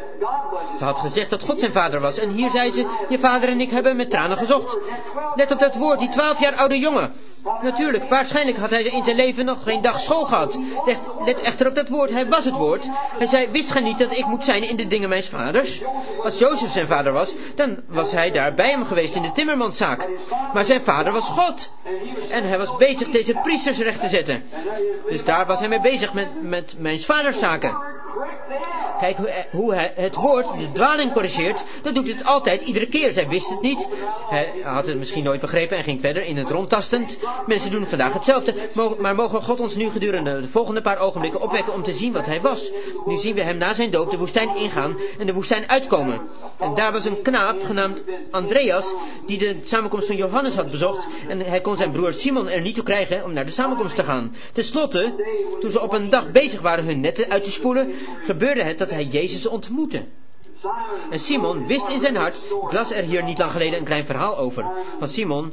ze had gezegd dat God zijn vader was. En hier zei ze, je vader en ik hebben met tranen gezocht. Let op dat woord, die 12 jaar oude jongen. Natuurlijk, waarschijnlijk had hij in zijn leven nog geen dag school gehad. Let echter op dat woord, hij was het woord. Hij zei, wist gij niet dat ik moet zijn in de dingen mijns vaders? Als Jozef zijn vader was, dan was hij daar bij hem geweest in de timmermanszaak. Maar zijn vader was God. En hij was bezig deze priesters recht te zetten. Dus daar was hij mee bezig met mijn vaders zaken. Kijk hoe hij het woord, de dwaling corrigeert, dat doet het altijd, iedere keer. Zij wist het niet. Hij had het misschien nooit begrepen en ging verder in het rondtastend. Mensen doen vandaag hetzelfde, maar mogen God ons nu gedurende de volgende paar ogenblikken opwekken om te zien wat hij was. Nu zien we hem na zijn doop de woestijn ingaan en de woestijn uitkomen. En daar was een knaap genaamd Andreas, die de samenkomst van Johannes had bezocht. En hij kon zijn broer Simon er niet toe krijgen om naar de samenkomst te gaan. Ten slotte, toen ze op een dag bezig waren hun netten uit te spoelen, gebeurde het dat hij Jezus ontmoette. En Simon wist in zijn hart, ik las er hier niet lang geleden een klein verhaal over, van Simon.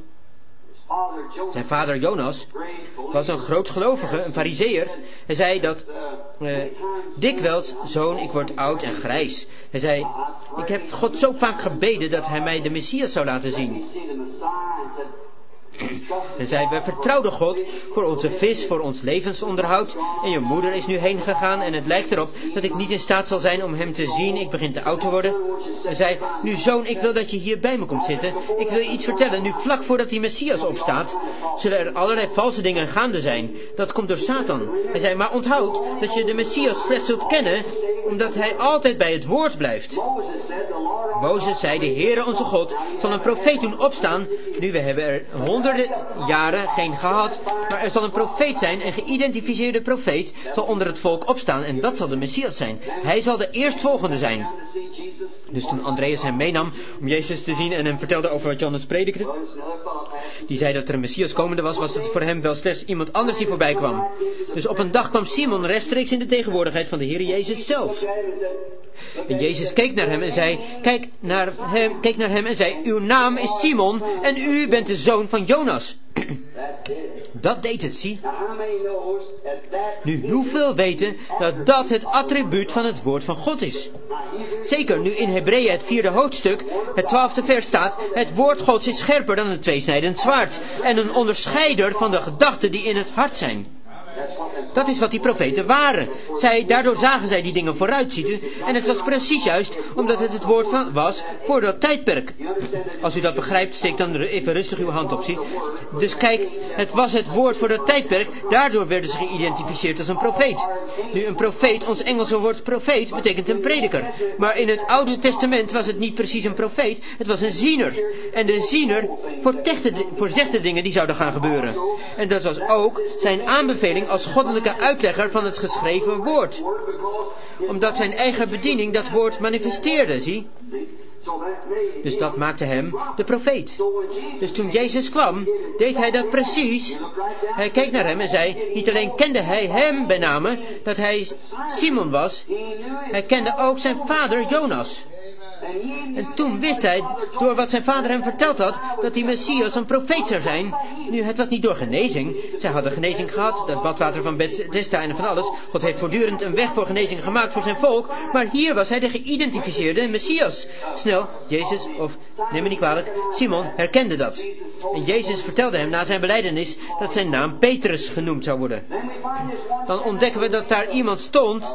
Zijn vader Jonas was een groot gelovige, een farizeeër. Hij zei dat, dikwijls, zoon, ik word oud en grijs. Hij zei, ik heb God zo vaak gebeden dat hij mij de Messias zou laten zien. En zei, we vertrouwden God voor onze vis, voor ons levensonderhoud. En je moeder is nu heen gegaan en het lijkt erop dat ik niet in staat zal zijn om hem te zien. Ik begin te oud te worden. En zei, nu zoon, ik wil dat je hier bij me komt zitten. Ik wil je iets vertellen. Nu vlak voordat die Messias opstaat, zullen er allerlei valse dingen gaande zijn. Dat komt door Satan. Hij zei, maar onthoud dat je de Messias slechts zult kennen, omdat hij altijd bij het woord blijft. Mozes zei, de Heere onze God zal een profeet doen opstaan. Nu, we hebben er honderden jaren geen gehad, maar er zal een profeet zijn, een geïdentificeerde profeet zal onder het volk opstaan en dat zal de Messias zijn. Hij zal de eerstvolgende zijn. Dus toen Andreas hem meenam om Jezus te zien en hem vertelde over wat Johannes predikte, die zei dat er een Messias komende was, was het voor hem wel slechts iemand anders die voorbij kwam. Dus op een dag kwam Simon rechtstreeks in de tegenwoordigheid van de Heer Jezus zelf. En Jezus keek naar hem en zei, keek naar hem en zei, uw naam is Simon en u bent de zoon van Jonas. Dat deed het, zie. Nu, hoeveel weten dat dat het attribuut van het woord van God is? Zeker, nu in Hebreeën het 4e hoofdstuk, het 12e vers staat, het woord Gods is scherper dan een tweesnijdend zwaard en een onderscheider van de gedachten die in het hart zijn. Dat is wat die profeten waren. Daardoor zagen zij die dingen vooruit, ziet u. En het was precies juist omdat het woord was voor dat tijdperk. Als u dat begrijpt, steek dan even rustig uw hand op, zie. Dus kijk, het was het woord voor dat tijdperk. Daardoor werden ze geïdentificeerd als een profeet. Nu, een profeet, ons Engelse woord profeet, betekent een prediker. Maar in het Oude Testament was het niet precies een profeet. Het was een ziener. En de ziener voorzegde dingen die zouden gaan gebeuren. En dat was ook zijn aanbeveling als goddelijke uitlegger van het geschreven woord. Omdat zijn eigen bediening dat woord manifesteerde, zie. Dus dat maakte hem de profeet. Dus toen Jezus kwam, deed hij dat precies. Hij keek naar hem en zei, niet alleen kende hij hem bij name, dat hij Simon was, hij kende ook zijn vader Jonas. En toen wist hij, door wat zijn vader hem verteld had, dat die Messias een profeet zou zijn. Nu, het was niet door genezing. Zij hadden genezing gehad, het badwater van Bethesda en van alles. God heeft voortdurend een weg voor genezing gemaakt voor zijn volk. Maar hier was hij de geïdentificeerde Messias. Snel, Jezus, of neem me niet kwalijk, Simon herkende dat. En Jezus vertelde hem na zijn belijdenis dat zijn naam Petrus genoemd zou worden. Dan ontdekken we dat daar iemand stond,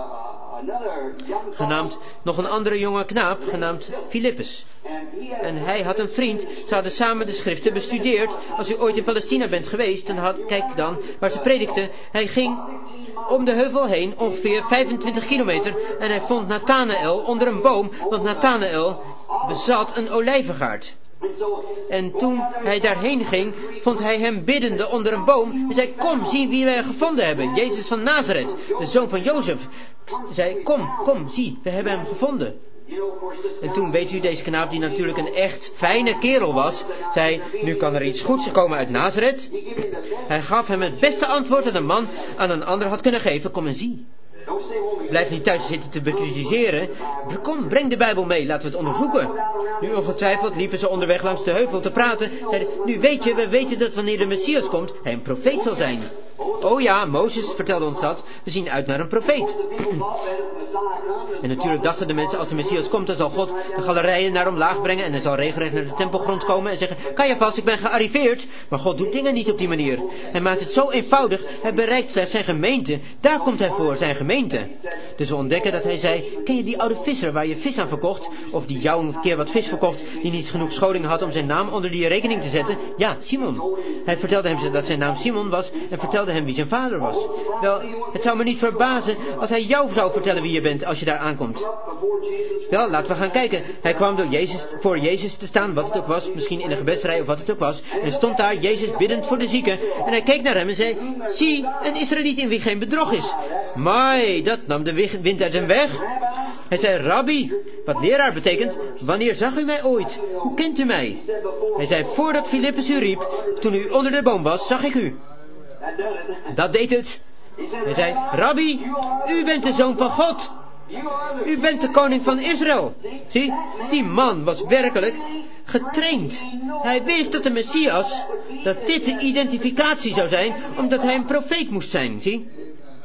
genaamd nog een andere jonge knaap, genaamd Filippus. En hij had een vriend, ze hadden samen de schriften bestudeerd. Als u ooit in Palestina bent geweest, kijk dan waar ze predikten. Hij ging om de heuvel heen, ongeveer 25 kilometer, en hij vond Nathanael onder een boom, want Nathanael bezat een olijvengaard. En toen hij daarheen ging, vond hij hem biddende onder een boom en zei, kom, zie wie wij gevonden hebben, Jezus van Nazareth, de zoon van Jozef. Hij zei, kom, zie, we hebben hem gevonden. En toen weet u, deze knaap, die natuurlijk een echt fijne kerel was, zei, nu kan er iets goeds komen uit Nazareth. Hij gaf hem het beste antwoord dat een man aan een ander had kunnen geven, kom en zie. Blijf niet thuis zitten te bekritiseren. Kom, breng de Bijbel mee, laten we het onderzoeken. Nu ongetwijfeld liepen ze onderweg langs de heuvel te praten. Zeiden, nu weet je, we weten dat wanneer de Messias komt, hij een profeet zal zijn. Oh ja, Mozes vertelde ons dat. We zien uit naar een profeet. En natuurlijk dachten de mensen, als de Messias komt, dan zal God de galerijen naar omlaag brengen en hij zal regelrecht naar de tempelgrond komen en zeggen, Caiaphas, ik ben gearriveerd. Maar God doet dingen niet op die manier. Hij maakt het zo eenvoudig, hij bereikt slechts zijn gemeente. Daar komt hij voor, zijn gemeente. Dus we ontdekken dat hij zei, ken je die oude visser waar je vis aan verkocht? Of die jou een keer wat vis verkocht, die niet genoeg scholing had om zijn naam onder die rekening te zetten? Ja, Simon. Hij vertelde hem dat zijn naam Simon was en vertelde hem wie zijn vader was. Wel, het zou me niet verbazen als hij jou zou vertellen wie je bent als je daar aankomt. Wel, laten we gaan kijken. Hij kwam voor Jezus te staan, wat het ook was, misschien in een gebedsrij of wat het ook was. En stond daar Jezus biddend voor de zieken. En hij keek naar hem en zei, zie, een Israëliet in wie geen bedrog is. Mai, dat nam de wind uit hem weg. Hij zei, Rabbi, wat leraar betekent, wanneer zag u mij ooit? Hoe kent u mij? Hij zei, voordat Filippus u riep, toen u onder de boom was, zag ik u. Dat deed het. Hij zei, Rabbi, u bent de zoon van God. U bent de koning van Israël. Zie, die man was werkelijk getraind. Hij wist dat de Messias, dat dit de identificatie zou zijn, omdat hij een profeet moest zijn, zie.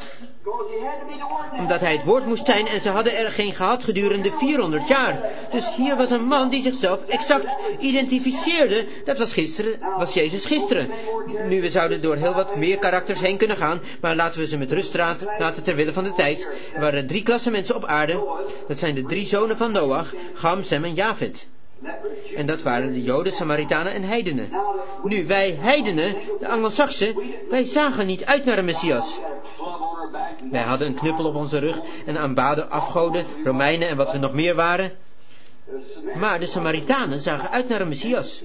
Omdat hij het woord moest zijn en ze hadden er geen gehad gedurende 400 jaar. Dus hier was een man die zichzelf exact identificeerde. Dat was Jezus gisteren. Nu, we zouden door heel wat meer karakters heen kunnen gaan, maar laten we ze met rust laten ter wille van de tijd. Er waren 3 klassen mensen op aarde. Dat zijn de 3 zonen van Noach, Cham, Sem en Jafet. En dat waren de Joden, Samaritanen en heidenen. Nu, wij heidenen, de Angelsaksen, wij zagen niet uit naar een Messias. Wij hadden een knuppel op onze rug en aanbaden afgoden, Romeinen en wat we nog meer waren. Maar de Samaritanen zagen uit naar een Messias.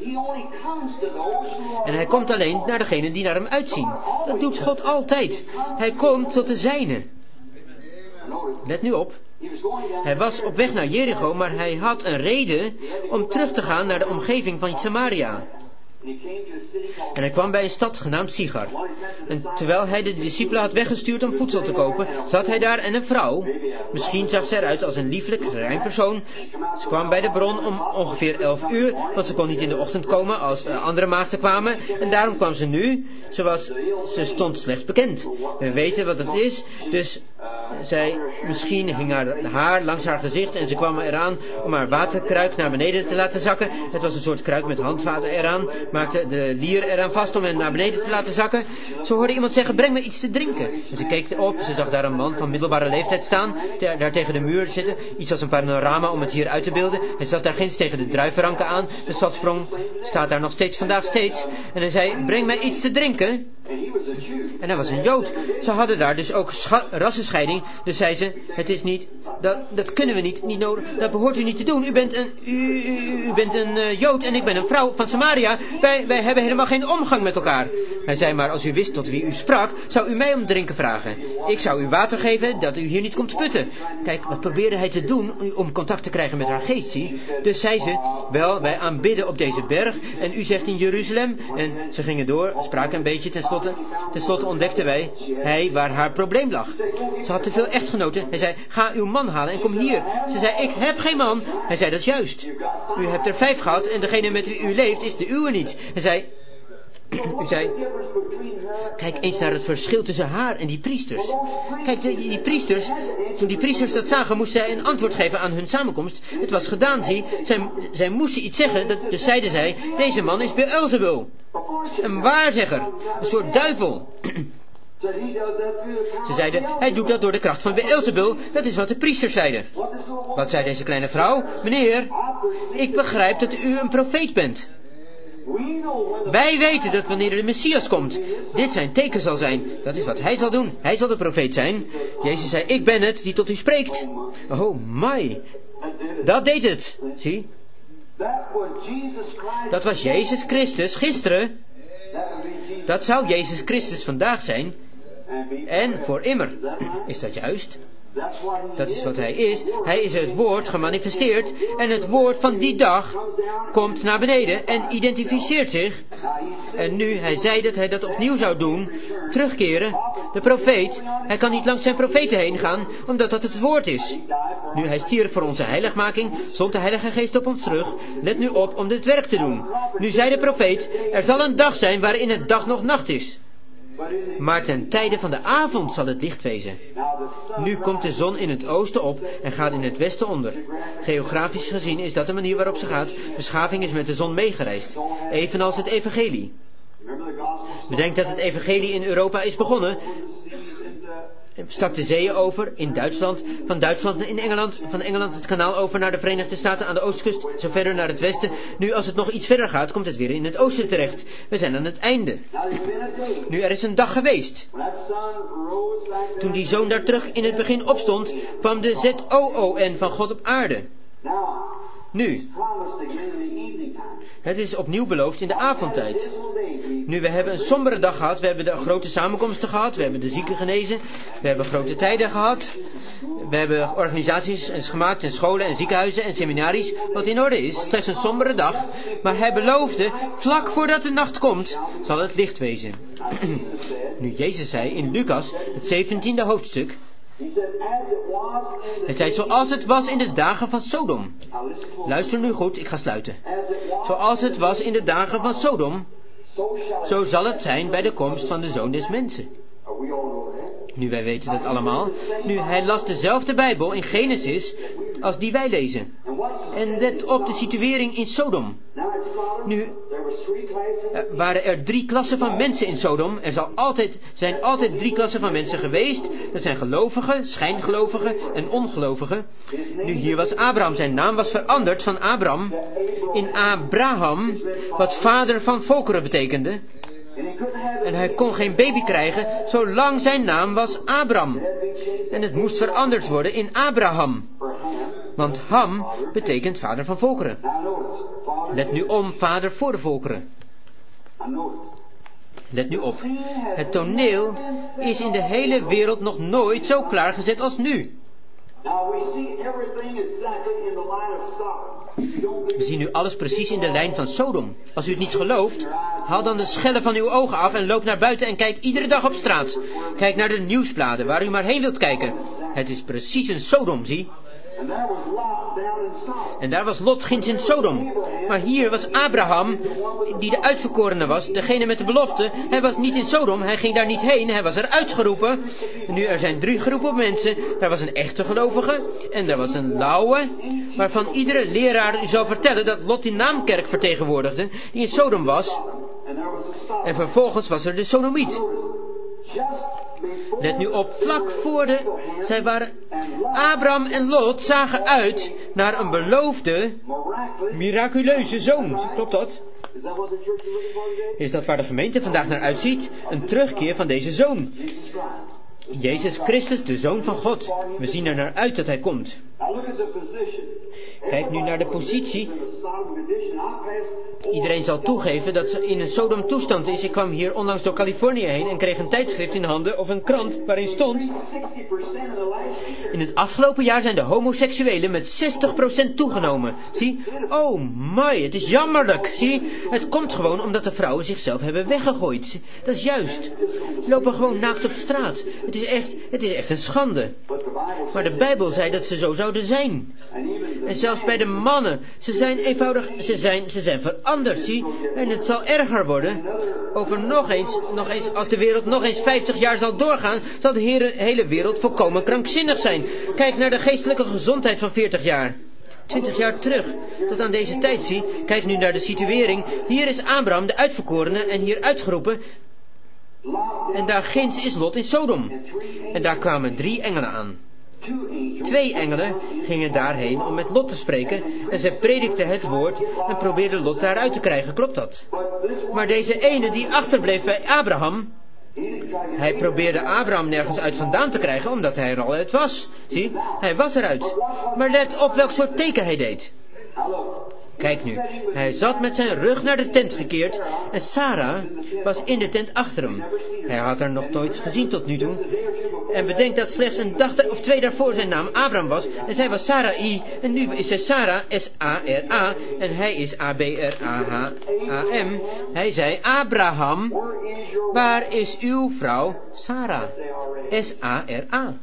En hij komt alleen naar degenen die naar hem uitzien. Dat doet God altijd. Hij komt tot de zijnen. Let nu op. Hij was op weg naar Jericho, maar hij had een reden om terug te gaan naar de omgeving van Samaria. En hij kwam bij een stad genaamd Sigar. En terwijl hij de discipelen had weggestuurd om voedsel te kopen, zat hij daar en een vrouw. Misschien zag ze eruit als een lieflijk, rein persoon. Ze kwam bij de bron om ongeveer 11 uur, want ze kon niet in de ochtend komen als andere maagden kwamen. En daarom kwam ze nu. Ze stond slechts bekend. We weten wat het is, dus misschien hing haar haar langs haar gezicht en ze kwam eraan om haar waterkruik naar beneden te laten zakken. Het was een soort kruik met handvaten eraan, maakte de lier eraan vast om hem naar beneden te laten zakken. Ze hoorde iemand zeggen, breng me iets te drinken. En ze keek erop, ze zag daar een man van middelbare leeftijd staan, daar tegen de muur zitten, iets als een panorama om het hier uit te beelden. Hij zat daar ginds tegen de druivenranken aan, de stadssprong staat daar nog steeds vandaag steeds. En hij zei, breng mij iets te drinken. En hij was een Jood. Ze hadden daar dus ook rassenscheiding. Dus zei ze, het is niet, dat kunnen we niet nodig, dat behoort u niet te doen. U bent een Jood en ik ben een vrouw van Samaria. Wij hebben helemaal geen omgang met elkaar. Hij zei, maar als u wist tot wie u sprak, zou u mij om drinken vragen. Ik zou u water geven, dat u hier niet komt putten. Kijk, wat probeerde hij te doen om contact te krijgen met haar geest, zie? Dus zei ze, wel, wij aanbidden op deze berg en u zegt in Jeruzalem. En ze gingen door, spraken een beetje, tenslotte ontdekten hij waar haar probleem lag. Ze had te veel echtgenoten. Hij zei, ga uw man halen en kom hier. Ze zei, ik heb geen man. Hij zei, dat is juist. U hebt er 5 gehad en degene met wie u leeft is de uwe niet. Hij zei, u zei, kijk eens naar het verschil tussen haar en die priesters. Kijk, die priesters, toen die priesters dat zagen, moesten zij een antwoord geven aan hun samenkomst. Het was gedaan, zie. Zij moesten iets zeggen, dus zeiden zij, deze man is Beelzebul. Een waarzegger, een soort duivel. Ze zeiden, hij doet dat door de kracht van Beelzebul. Dat is wat de priesters zeiden. Wat zei deze kleine vrouw? Meneer, ik begrijp dat u een profeet bent. Wij weten dat wanneer de Messias komt, dit zijn teken zal zijn. Dat is wat hij zal doen. Hij zal de profeet zijn. Jezus zei, ik ben het die tot u spreekt. Oh my, dat deed het. Zie? Dat was Jezus Christus gisteren. Dat zou Jezus Christus vandaag zijn. En voor immer. Is dat juist? Dat is wat hij is. Hij is het woord gemanifesteerd. En het woord van die dag komt naar beneden en identificeert zich. En nu, hij zei dat hij dat opnieuw zou doen. Terugkeren. De profeet, hij kan niet langs zijn profeten heen gaan, omdat dat het woord is. Nu hij stierf voor onze heiligmaking, zond de Heilige Geest op ons terug. Let nu op om dit werk te doen. Nu zei de profeet, er zal een dag zijn waarin het dag nog nacht is. Maar ten tijde van de avond zal het licht wezen. Nu komt de zon in het oosten op en gaat in het westen onder. Geografisch gezien is dat de manier waarop ze gaat. Beschaving is met de zon meegereisd. Evenals het evangelie. Bedenk dat het evangelie in Europa is begonnen. Stak de zeeën over in Duitsland, van Duitsland in Engeland, van Engeland het kanaal over naar de Verenigde Staten aan de oostkust, zo verder naar het westen. Nu als het nog iets verder gaat, komt het weer in het oosten terecht. We zijn aan het einde. Nu er is een dag geweest. Toen die zoon daar terug in het begin opstond, kwam de ZOON van God op aarde. Nu, het is opnieuw beloofd in de avondtijd. Nu, we hebben een sombere dag gehad. We hebben de grote samenkomsten gehad. We hebben de zieken genezen. We hebben grote tijden gehad. We hebben organisaties gemaakt en scholen en ziekenhuizen en seminaries. Wat in orde is. Slechts een sombere dag. Maar hij beloofde, vlak voordat de nacht komt, zal het licht wezen. Nu, Jezus zei in Lucas, het 17e hoofdstuk. Hij zei, zoals het was in de dagen van Sodom. Luister nu goed, ik ga sluiten. Zoals het was in de dagen van Sodom, zo zal het zijn bij de komst van de Zoon des Mensen. Nu, wij weten dat allemaal. Nu, hij las dezelfde Bijbel in Genesis als die wij lezen. En let op de situering in Sodom. Nu, waren er 3 klassen van mensen in Sodom. Er zijn altijd 3 klassen van mensen geweest. Dat zijn gelovigen, schijngelovigen en ongelovigen. Nu, hier was Abraham. Zijn naam was veranderd van Abram in Abraham, wat vader van volkeren betekende. En hij kon geen baby krijgen, zolang zijn naam was Abram. En het moest veranderd worden in Abraham. Want Ham betekent vader van volkeren. Let nu om, vader voor de volkeren. Let nu op. Het toneel is in de hele wereld nog nooit zo klaargezet als nu. We zien nu alles precies in de lijn van Sodom. Als u het niet gelooft, haal dan de schellen van uw ogen af en loop naar buiten en kijk iedere dag op straat. Kijk naar de nieuwsbladen, waar u maar heen wilt kijken. Het is precies een Sodom, zie. En daar was Lot ginds in Sodom. Maar hier was Abraham, die de uitverkorene was, degene met de belofte. Hij was niet in Sodom, hij ging daar niet heen, hij was er uitgeroepen. En nu, er zijn 3 groepen mensen. Daar was een echte gelovige en er was een lauwe, waarvan iedere leraar u zou vertellen dat Lot die naamkerk vertegenwoordigde, die in Sodom was. En vervolgens was er de sodomiet. Let nu op, vlak voor zij waren, Abraham en Lot zagen uit naar een beloofde, miraculeuze zoon. Klopt dat? Is dat waar de gemeente vandaag naar uitziet? Een terugkeer van deze Zoon. Jezus Christus, de Zoon van God. We zien er naar uit dat Hij komt. Kijk nu naar de positie. Iedereen zal toegeven dat ze in een Sodom toestand is. Ik kwam hier onlangs door Californië heen en kreeg een tijdschrift in handen of een krant waarin stond: in het afgelopen jaar zijn de homoseksuelen met 60% toegenomen. Zie, oh my, het is jammerlijk. Zie, het komt gewoon omdat de vrouwen zichzelf hebben weggegooid. Dat is juist. Lopen gewoon naakt op straat. Het is echt een schande. Maar de Bijbel zei dat ze zo zouden zijn. En zelfs bij de mannen, ze zijn eenvoudig, ze zijn veranderd, zie. En het zal erger worden. Over nog eens, als de wereld nog eens 50 jaar zal doorgaan, zal de hele wereld volkomen krankzinnig zijn. Kijk naar de geestelijke gezondheid van 40 jaar. 20 jaar terug, tot aan deze tijd, zie. Kijk nu naar de situering. Hier is Abraham, de uitverkorene, en hier uitgeroepen. En daar ginds is Lot in Sodom. En daar kwamen 3 engelen aan. 2 engelen gingen daarheen om met Lot te spreken en zij predikten het woord en probeerden Lot daaruit te krijgen. Klopt dat? Maar deze ene die achterbleef bij Abraham, hij probeerde Abraham nergens uit vandaan te krijgen omdat hij er al uit was. Zie, hij was eruit. Maar let op welk soort teken hij deed. Kijk nu, hij zat met zijn rug naar de tent gekeerd en Sarah was in de tent achter hem. Hij had haar nog nooit gezien tot nu toe. En bedenk dat slechts een dag of 2 daarvoor zijn naam Abraham was en zij was Sarai en nu is zij Sarah, S-A-R-A en hij is A-B-R-A-H-A-M. Hij zei: Abraham, waar is uw vrouw Sarah? S-A-R-A.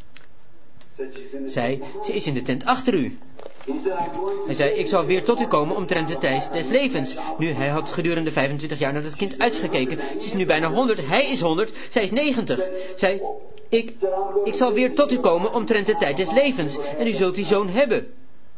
Ze is in de tent achter u. Hij zei: ik zal weer tot u komen omtrent de tijd des levens. Nu, hij had gedurende 25 jaar naar dat kind uitgekeken. Ze is nu bijna 100, hij is 100, zij is 90. Zij: ik zal weer tot u komen omtrent de tijd des levens. En u zult die zoon hebben.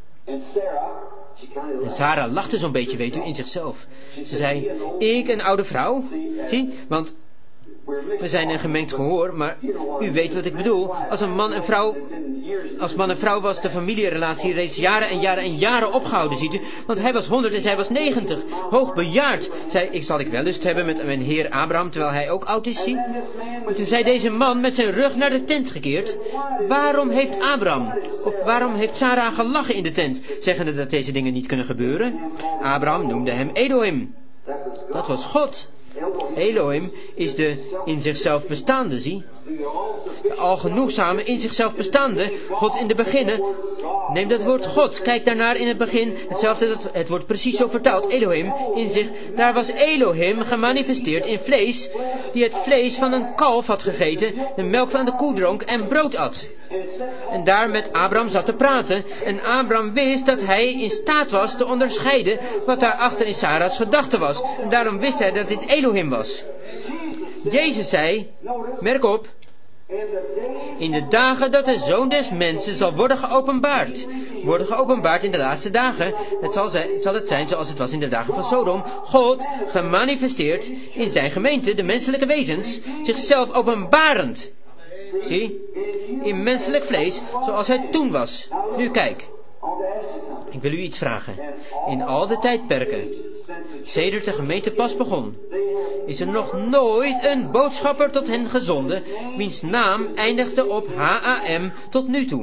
En Sarah lachte zo'n beetje, weet u, in zichzelf. Ze zei: ik, een oude vrouw? Zie, want we zijn een gemengd gehoor, maar u weet wat ik bedoel. Als man en vrouw was de familierelatie reeds jaren en jaren en jaren opgehouden, ziet u. Want hij was 100 en zij was 90, hoogbejaard. Zei: zal ik wel lust hebben met mijn heer Abraham, terwijl hij ook oud is, zie. En toen zei deze man met zijn rug naar de tent gekeerd: waarom heeft Abraham, of waarom heeft Sarah gelachen in de tent, zeggende dat deze dingen niet kunnen gebeuren? Abraham noemde hem Elohim. Dat was God. Elohim is de in zichzelf bestaande, zie. De algenoegzame in zichzelf bestaande, God in de beginnen. Neem dat woord God, kijk daarnaar in het begin. Hetzelfde, het wordt precies zo vertaald, Elohim, in zich. Daar was Elohim gemanifesteerd in vlees, die het vlees van een kalf had gegeten, de melk van de koe dronk en brood at. En daar met Abraham zat te praten. En Abraham wist dat hij in staat was te onderscheiden wat daarachter in Sarah's gedachte was. En daarom wist hij dat dit Elohim was. Jezus zei, merk op, in de dagen dat de Zoon des Mensen zal worden geopenbaard. Worden geopenbaard in de laatste dagen. Zal het zijn zoals het was in de dagen van Sodom. God gemanifesteerd in zijn gemeente, de menselijke wezens, zichzelf openbarend. Zie, in menselijk vlees, zoals hij toen was. Nu kijk, ik wil u iets vragen. In al de tijdperken, sedert de gemeente pas begon, is er nog nooit een boodschapper tot hen gezonden, wiens naam eindigde op H-A-M tot nu toe.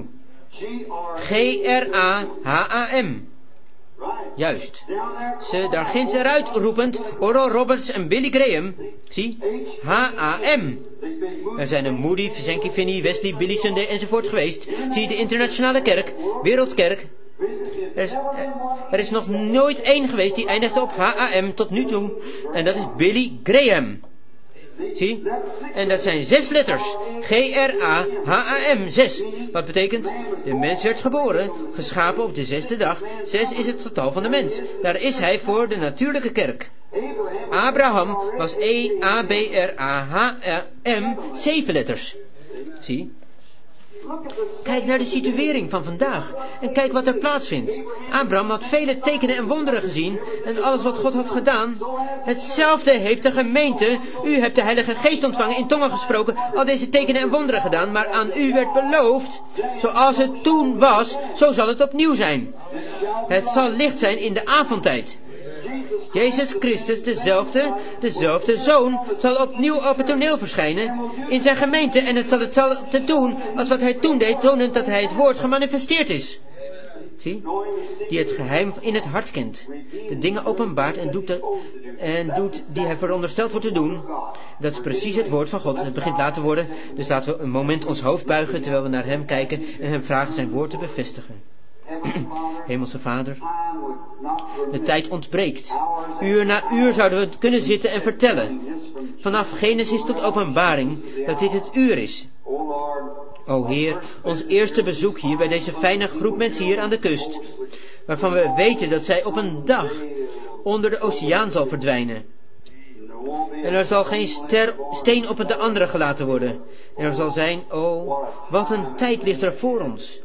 G-R-A-H-A-M. Juist. Ze daar ginds eruit roepend, Oral Roberts en Billy Graham. Zie, H-A-M. Er zijn een Moody, Zenki, Finney, Wesley, Billy Sunday enzovoort geweest. Zie, de internationale kerk, wereldkerk. Er is nog nooit één geweest die eindigde op H-A-M tot nu toe. En dat is Billy Graham. Zie? En dat zijn 6 letters. G-R-A-H-A-M. 6. Wat betekent? De mens werd geboren, geschapen op de 6e dag. 6 is het getal van de mens. Daar is hij voor de natuurlijke kerk. Abraham was E-A-B-R-A-H-M. 7 letters. Zie? Kijk naar de situering van vandaag en kijk wat er plaatsvindt. Abraham had vele tekenen en wonderen gezien en alles wat God had gedaan. Hetzelfde heeft de gemeente. U hebt de Heilige Geest ontvangen, in tongen gesproken, al deze tekenen en wonderen gedaan, maar aan u werd beloofd, zoals het toen was, zo zal het opnieuw zijn. Het zal licht zijn in de avondtijd. Jezus Christus, dezelfde Zoon, zal opnieuw op het toneel verschijnen in zijn gemeente. En het zal hetzelfde doen als wat hij toen deed, tonend dat hij het woord gemanifesteerd is. Zie, die het geheim in het hart kent. De dingen openbaart en doet die hij verondersteld wordt te doen. Dat is precies het woord van God. Het begint laat te worden. Dus laten we een moment ons hoofd buigen terwijl we naar hem kijken en hem vragen zijn woord te bevestigen. Hemelse Vader, de tijd ontbreekt. Uur na uur zouden we kunnen zitten en vertellen. Vanaf Genesis tot Openbaring dat dit het uur is. O Heer, ons eerste bezoek hier bij deze fijne groep mensen hier aan de kust, waarvan we weten dat zij op een dag onder de oceaan zal verdwijnen. En er zal geen steen op de andere gelaten worden. En er zal zijn, wat een tijd ligt er voor ons.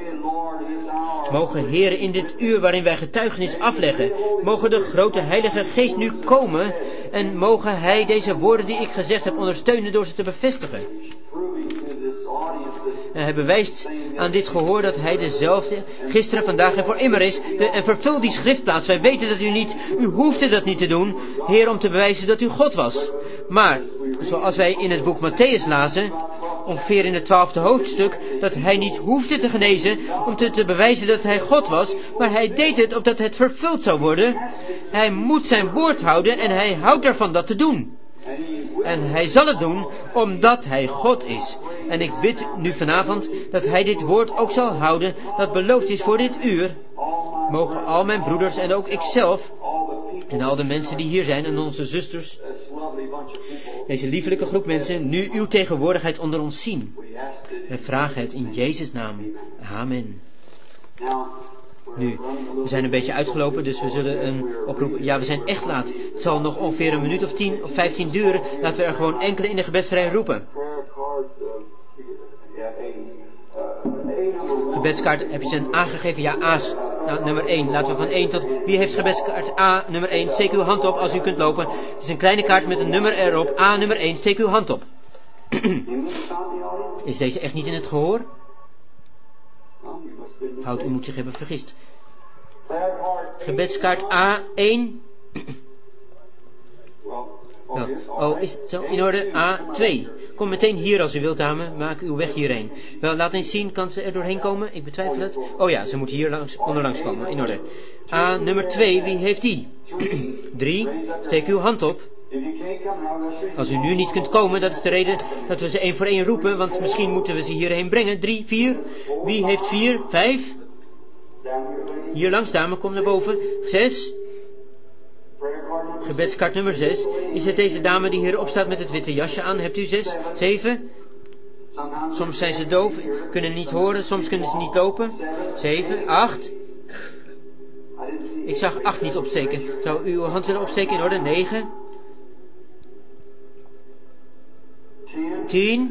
Mogen Heer in dit uur waarin wij getuigenis afleggen, mogen de grote Heilige Geest nu komen en mogen Hij deze woorden die ik gezegd heb ondersteunen door ze te bevestigen. En hij bewijst aan dit gehoor dat hij dezelfde gisteren, vandaag en voor immer is. En vervul die schriftplaats. Wij weten dat u hoefde dat niet te doen, Heer, om te bewijzen dat u God was. Maar, zoals wij in het boek Mattheüs lazen, ongeveer in het 12e hoofdstuk, dat hij niet hoefde te genezen om te bewijzen dat hij God was, maar hij deed het opdat het vervuld zou worden. Hij moet zijn woord houden en hij houdt ervan dat te doen. En hij zal het doen omdat hij God is. En ik bid nu vanavond dat hij dit woord ook zal houden dat beloofd is voor dit uur. Mogen al mijn broeders en ook ikzelf en al de mensen die hier zijn en onze zusters, deze liefelijke groep mensen, nu uw tegenwoordigheid onder ons zien. We vragen het in Jezus' naam. Amen. Nu, we zijn een beetje uitgelopen, dus we zullen een oproep... Ja, we zijn echt laat. Het zal nog ongeveer een minuut of 10 of 15 duren. Laten we er gewoon enkele in de gebedsrij roepen. Gebedskaart, heb je ze aangegeven? Ja, A's. Nou, nummer 1. Laten we van 1 tot... Wie heeft gebedskaart A, nummer 1? Steek uw hand op als u kunt lopen. Het is een kleine kaart met een nummer erop. A, nummer 1. Steek uw hand op. Is deze echt niet in het gehoor? Fout, u moet zich hebben vergist. Gebedskaart A1. Oh, is het zo? In orde. A2. Kom meteen hier als u wilt, dame. Maak uw weg hierheen. Wel, laat eens zien. Kan ze er doorheen komen? Ik betwijfel het. Oh ja, ze moet hier onderlangs komen. In orde. A nummer 2. Wie heeft die? 3. Steek uw hand op. Als u nu niet kunt komen, dat is de reden dat we ze 1 voor 1 roepen, want misschien moeten we ze hierheen brengen. 3, 4. Wie heeft 4? 5. Hier langs, dame, kom naar boven. 6. Gebedskaart nummer 6. Is het deze dame die hierop staat met het witte jasje aan? Hebt u 6? 7. Soms zijn ze doof, kunnen niet horen, soms kunnen ze niet lopen. 7. 8. Ik zag 8 niet opsteken. Zou u uw hand willen opsteken in orde? 9. 10.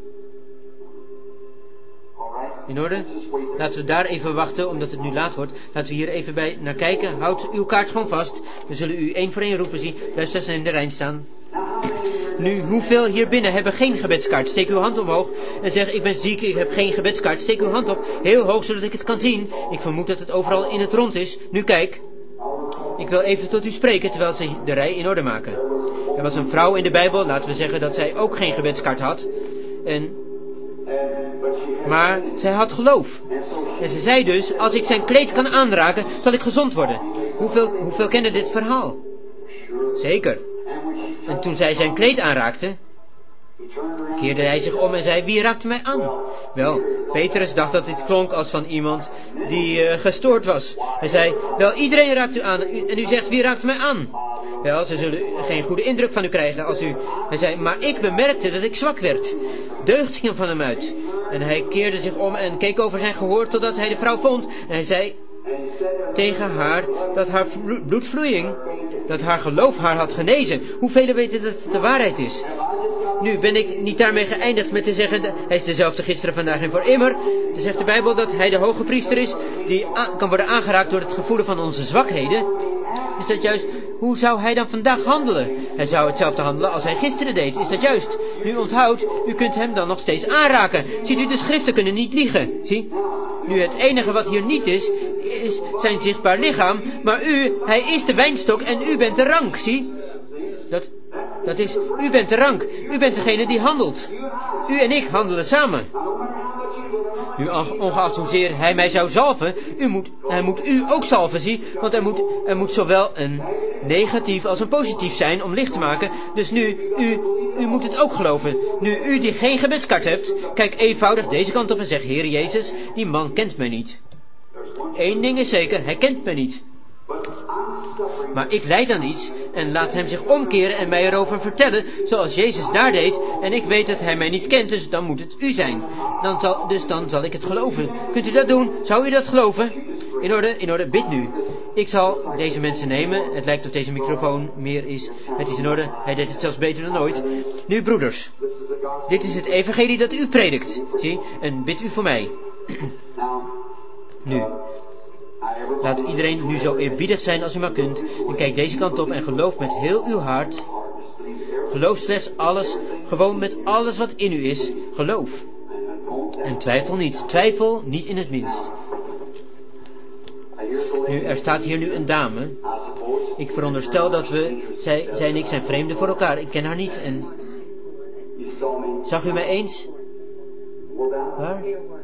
In orde? Laten we daar even wachten, omdat het nu laat wordt. Laten we hier even bij naar kijken. Houd uw kaart gewoon vast. We zullen u 1 voor 1 roepen zien. Luister eens in de rij staan. Nu, hoeveel hier binnen hebben geen gebedskaart? Steek uw hand omhoog en zeg, ik ben ziek, ik heb geen gebedskaart. Steek uw hand op, heel hoog, zodat ik het kan zien. Ik vermoed dat het overal in het rond is. Nu kijk. Ik wil even tot u spreken, terwijl ze de rij in orde maken. Er was een vrouw in de Bijbel, laten we zeggen dat zij ook geen gebedskaart had. Maar zij had geloof. En ze zei dus, als ik zijn kleed kan aanraken, zal ik gezond worden. Hoeveel kennen dit verhaal? Zeker. En toen zij zijn kleed aanraakte, keerde hij zich om en zei, wie raakte mij aan? Wel, Petrus dacht dat dit klonk als van iemand die gestoord was. Hij zei, wel, iedereen raakt u aan en u zegt, wie raakt mij aan? Wel, ze zullen geen goede indruk van u krijgen als u... Hij zei, maar ik bemerkte dat ik zwak werd. Deugd ging van hem uit. En hij keerde zich om en keek over zijn gehoor totdat hij de vrouw vond. En hij zei tegen haar dat haar bloedvloeiing, dat haar geloof haar had genezen. Hoeveel weten dat het de waarheid is? Nu ben ik niet daarmee geëindigd met te zeggen, hij is dezelfde gisteren, vandaag en voor immer. Dan zegt de Bijbel dat hij de hoge priester is, die kan worden aangeraakt door het gevoelen van onze zwakheden. Is dat juist, hoe zou hij dan vandaag handelen? Hij zou hetzelfde handelen als hij gisteren deed, is dat juist? U onthoudt, u kunt hem dan nog steeds aanraken. Ziet u, de schriften kunnen niet liegen, zie? Nu het enige wat hier niet is zijn zichtbaar lichaam, maar hij is de wijnstok en u bent de rank, zie? Dat is, u bent de rank, u bent degene die handelt. U en ik handelen samen. Nu, ongeacht hoezeer hij mij zou zalven, hij moet u ook zalven, zie? Want er moet zowel een negatief als een positief zijn om licht te maken. Dus nu, u moet het ook geloven. Nu, u die geen gebedskaart hebt, kijk eenvoudig deze kant op en zeg, Heer Jezus, die man kent mij niet. Eén ding is zeker, hij kent mij niet. Maar ik lijd aan iets en laat hem zich omkeren en mij erover vertellen, zoals Jezus daar deed. En ik weet dat hij mij niet kent, dus dan moet het u zijn. Dan zal ik het geloven. Kunt u dat doen? Zou u dat geloven? In orde, bid nu. Ik zal deze mensen nemen. Het lijkt of deze microfoon meer is. Het is in orde, hij deed het zelfs beter dan ooit. Nu broeders, dit is het evangelie dat u predikt. Zie, en bid u voor mij. Nu. Laat iedereen nu zo eerbiedig zijn als u maar kunt. En kijk deze kant op en geloof met heel uw hart. Geloof slechts alles, gewoon met alles wat in u is. Geloof. En twijfel niet in het minst. Nu, er staat hier nu een dame. Ik veronderstel dat zij en ik zijn vreemden voor elkaar. Ik ken haar niet en... Zag u mij eens? Waar?